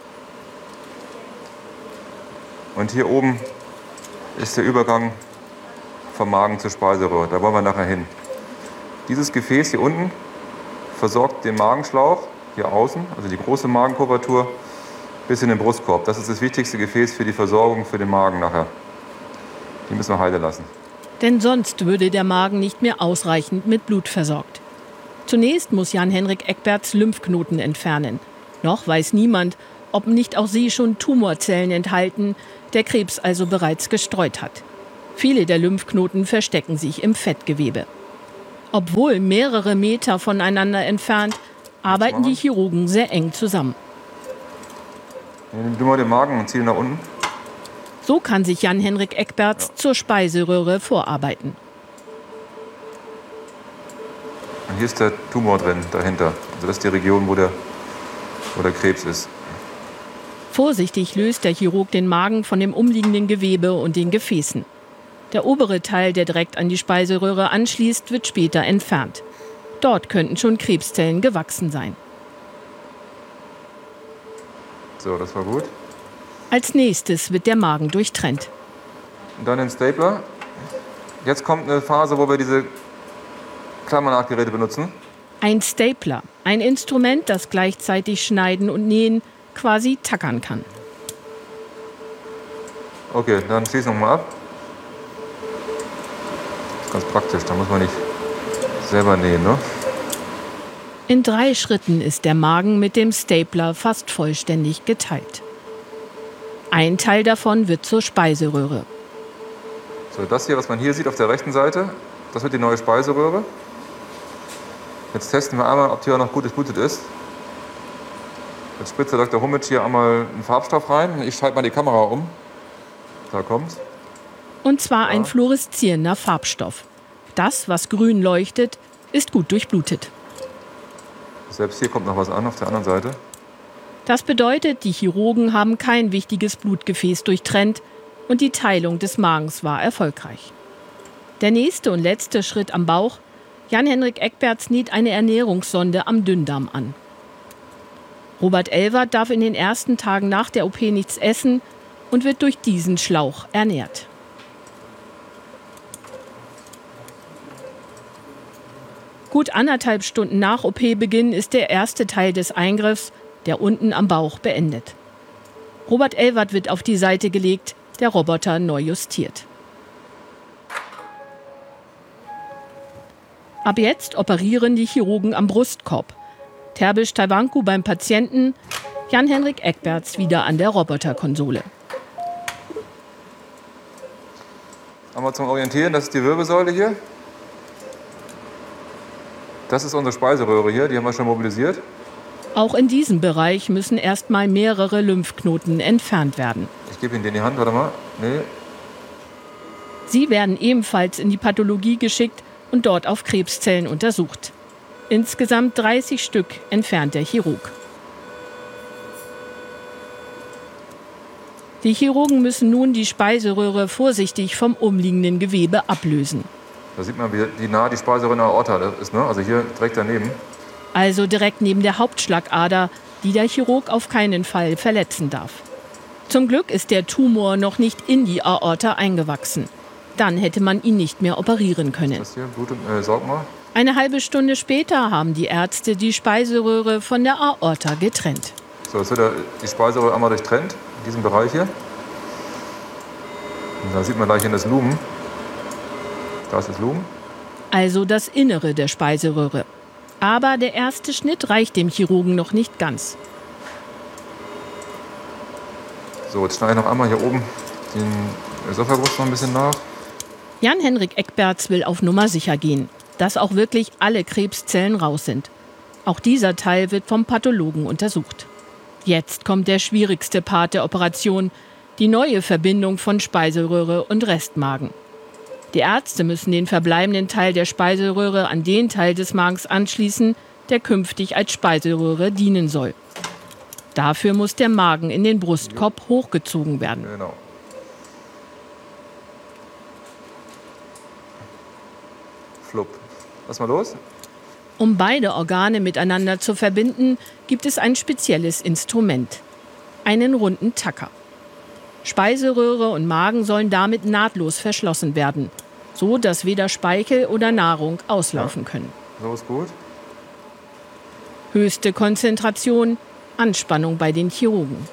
Und hier oben ist der Übergang vom Magen zur Speiseröhre. Da wollen wir nachher hin. Dieses Gefäß hier unten versorgt den Magenschlauch hier außen, also die große Magenkubatur, bis in den Brustkorb. Das ist das wichtigste Gefäß für die Versorgung für den Magen nachher. Die müssen wir heile lassen. Denn sonst würde der Magen nicht mehr ausreichend mit Blut versorgt. Zunächst muss Jan-Henrik Ekberts Lymphknoten entfernen. Noch weiß niemand, ob nicht auch sie schon Tumorzellen enthalten, der Krebs also bereits gestreut hat. Viele der Lymphknoten verstecken sich im Fettgewebe. Obwohl mehrere Meter voneinander entfernt, arbeiten die Chirurgen sehr eng zusammen. Nimm du mal den Magen und zieh ihn nach unten. So kann sich Jan-Henrik Ekberts ja. zur Speiseröhre vorarbeiten. Und hier ist der Tumor drin, dahinter. Also das ist die Region, wo der, wo der Krebs ist. Vorsichtig löst der Chirurg den Magen von dem umliegenden Gewebe und den Gefäßen. Der obere Teil, der direkt an die Speiseröhre anschließt, wird später entfernt. Dort könnten schon Krebszellen gewachsen sein. So, das war gut. Als nächstes wird der Magen durchtrennt. Und dann den Stapler. Jetzt kommt eine Phase, wo wir diese Klammernachgeräte benutzen. Ein Stapler, ein Instrument, das gleichzeitig schneiden und nähen, quasi tackern kann. Okay, dann schließen wir mal ab. Das ist ganz praktisch, da muss man nicht selber nähen, ne? In drei Schritten ist der Magen mit dem Stapler fast vollständig geteilt. Ein Teil davon wird zur Speiseröhre. So, das hier, was man hier sieht auf der rechten Seite, das wird die neue Speiseröhre. Jetzt testen wir einmal, ob hier noch gut durchblutet ist. Jetzt spritzt der Doktor Hummitsch hier einmal einen Farbstoff rein. Ich schalte mal die Kamera um. Da kommt's. Und zwar ein fluoreszierender Farbstoff. Das, was grün leuchtet, ist gut durchblutet. Selbst hier kommt noch was an auf der anderen Seite. Das bedeutet, die Chirurgen haben kein wichtiges Blutgefäß durchtrennt und die Teilung des Magens war erfolgreich. Der nächste und letzte Schritt am Bauch: Jan-Henrik Egberts näht eine Ernährungssonde am Dünndarm an. Robert Elwert darf in den ersten Tagen nach der O P nichts essen und wird durch diesen Schlauch ernährt. Gut anderthalb Stunden nach O P-Beginn ist der erste Teil des Eingriffs, der unten am Bauch, beendet. Robert Elwert wird auf die Seite gelegt, der Roboter neu justiert. Ab jetzt operieren die Chirurgen am Brustkorb. Terbisch Taiwanku beim Patienten, Jan-Henrik Egberts wieder an der Roboterkonsole. Einmal zum Orientieren, das ist die Wirbelsäule hier. Das ist unsere Speiseröhre hier, die haben wir schon mobilisiert. Auch in diesem Bereich müssen erstmal mehrere Lymphknoten entfernt werden. Ich gebe Ihnen den in die Hand, warte mal. Nee. Sie werden ebenfalls in die Pathologie geschickt und dort auf Krebszellen untersucht. Insgesamt dreißig Stück entfernt der Chirurg. Die Chirurgen müssen nun die Speiseröhre vorsichtig vom umliegenden Gewebe ablösen. Da sieht man, wie nah die Speiseröhre in der Aorta ist, ne? Also hier direkt daneben. Also direkt neben der Hauptschlagader, die der Chirurg auf keinen Fall verletzen darf. Zum Glück ist der Tumor noch nicht in die Aorta eingewachsen. Dann hätte man ihn nicht mehr operieren können. Das hier, Blut, äh, saug mal. Eine halbe Stunde später haben die Ärzte die Speiseröhre von der Aorta getrennt. So, jetzt wird die Speiseröhre einmal durchtrennt, in diesem Bereich hier. Und da sieht man gleich in das Lumen. Da ist das Lumen. Also das Innere der Speiseröhre. Aber der erste Schnitt reicht dem Chirurgen noch nicht ganz. So, jetzt schneide ich noch einmal hier oben den Esophagus noch ein bisschen nach. Jan-Henrik Egberts will auf Nummer sicher gehen, dass auch wirklich alle Krebszellen raus sind. Auch dieser Teil wird vom Pathologen untersucht. Jetzt kommt der schwierigste Part der Operation, die neue Verbindung von Speiseröhre und Restmagen. Die Ärzte müssen den verbleibenden Teil der Speiseröhre an den Teil des Magens anschließen, der künftig als Speiseröhre dienen soll. Dafür muss der Magen in den Brustkorb hochgezogen werden. Genau. Flupp. Lass mal los. Um beide Organe miteinander zu verbinden, gibt es ein spezielles Instrument: einen runden Tacker. Speiseröhre und Magen sollen damit nahtlos verschlossen werden, so dass weder Speichel oder Nahrung auslaufen können. So ist gut. Höchste Konzentration, Anspannung bei den Chirurgen.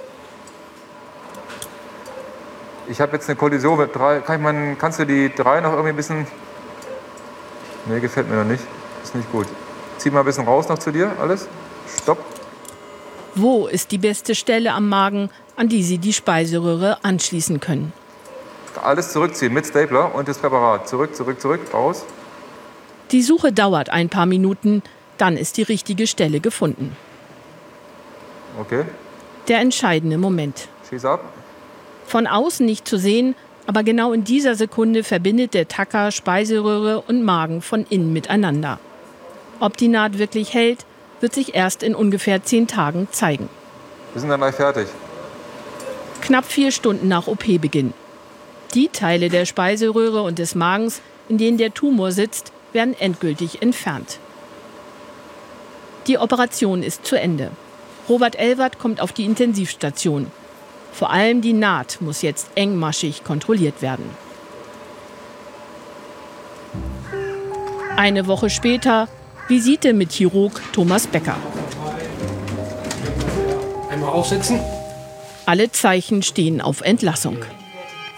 Ich habe jetzt eine Kollision mit drei. Kann ich mal, kannst du die drei noch irgendwie ein bisschen... Nee, gefällt mir noch nicht. Ist nicht gut. Zieh mal ein bisschen raus noch zu dir, alles. Stopp. Wo ist die beste Stelle am Magen, an die Sie die Speiseröhre anschließen können? Alles zurückziehen mit Stapler und das Präparat. Zurück, zurück, zurück, raus. Die Suche dauert ein paar Minuten, dann ist die richtige Stelle gefunden. Okay. Der entscheidende Moment. Schieß ab. Von außen nicht zu sehen, aber genau in dieser Sekunde verbindet der Tacker Speiseröhre und Magen von innen miteinander. Ob die Naht wirklich hält, wird sich erst in ungefähr zehn Tagen zeigen. Wir sind dann gleich fertig. Knapp vier Stunden nach O P-Beginn. Die Teile der Speiseröhre und des Magens, in denen der Tumor sitzt, werden endgültig entfernt. Die Operation ist zu Ende. Robert Elwert kommt auf die Intensivstation. Vor allem die Naht muss jetzt engmaschig kontrolliert werden. Eine Woche später Visite mit Chirurg Thomas Becker. Einmal aufsitzen. Alle Zeichen stehen auf Entlassung.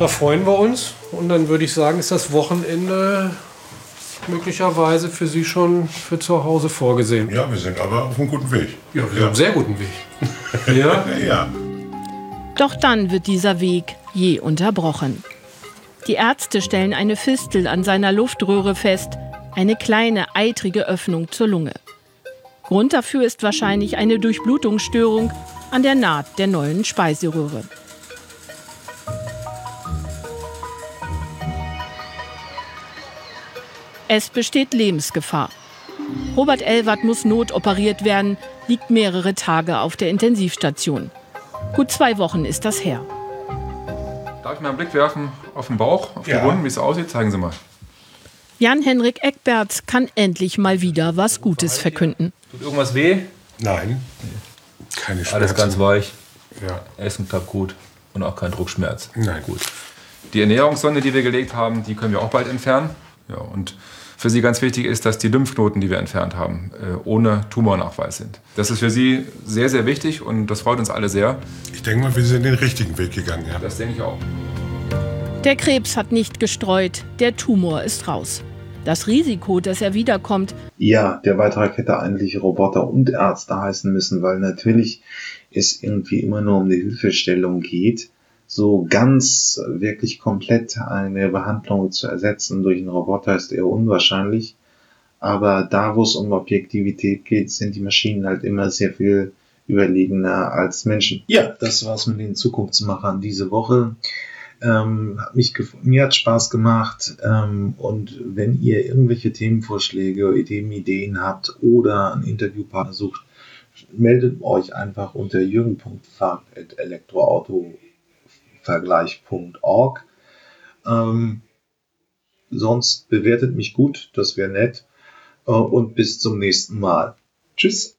Da freuen wir uns. Und dann würde ich sagen, ist das Wochenende möglicherweise für Sie schon für zu Hause vorgesehen. Ja, wir sind aber auf einem guten Weg. Ja, wir sind auf einem sehr guten Weg. Ja? Ja. Doch dann wird dieser Weg je unterbrochen. Die Ärzte stellen eine Fistel an seiner Luftröhre fest, eine kleine, eitrige Öffnung zur Lunge. Grund dafür ist wahrscheinlich eine Durchblutungsstörung an der Naht der neuen Speiseröhre. Es besteht Lebensgefahr. Robert Elwert muss notoperiert werden, liegt mehrere Tage auf der Intensivstation. Gut zwei Wochen ist das her. Darf ich mal einen Blick werfen auf den Bauch, auf Ja. die Wunden, wie es aussieht? Zeigen Sie mal. Jan-Henrik Eckberts kann endlich mal wieder was Gutes verkünden. Tut irgendwas weh? Nein. Keine Schmerzen. Alles ganz weich. Ja. Essen klappt gut. Und auch kein Druckschmerz. Nein. Gut. Die Ernährungssonde, die wir gelegt haben, die können wir auch bald entfernen. Ja, und für Sie ganz wichtig ist, dass die Lymphknoten, die wir entfernt haben, ohne Tumornachweis sind. Das ist für Sie sehr, sehr wichtig und das freut uns alle sehr. Ich denke mal, wir sind den richtigen Weg gegangen. Ja. Das denke ich auch. Der Krebs hat nicht gestreut, der Tumor ist raus. Das Risiko, dass er wiederkommt, Ja, der Beitrag hätte eigentlich Roboter und Ärzte heißen müssen, weil natürlich es irgendwie immer nur um die Hilfestellung geht. So ganz wirklich komplett eine Behandlung zu ersetzen durch einen Roboter ist eher unwahrscheinlich. Aber da, wo es um Objektivität geht, sind die Maschinen halt immer sehr viel überlegener als Menschen. Ja, das war's mit den Zukunftsmachern diese Woche. Ähm, hat mich gef- mir hat Spaß gemacht. Ähm, und wenn ihr irgendwelche Themenvorschläge, Ideen habt oder einen Interviewpartner sucht, meldet euch einfach unter jürgen punkt fahrt at elektroautovergleich punkt org. Ähm, sonst bewertet mich gut, das wäre nett. Äh, und bis zum nächsten Mal. Tschüss.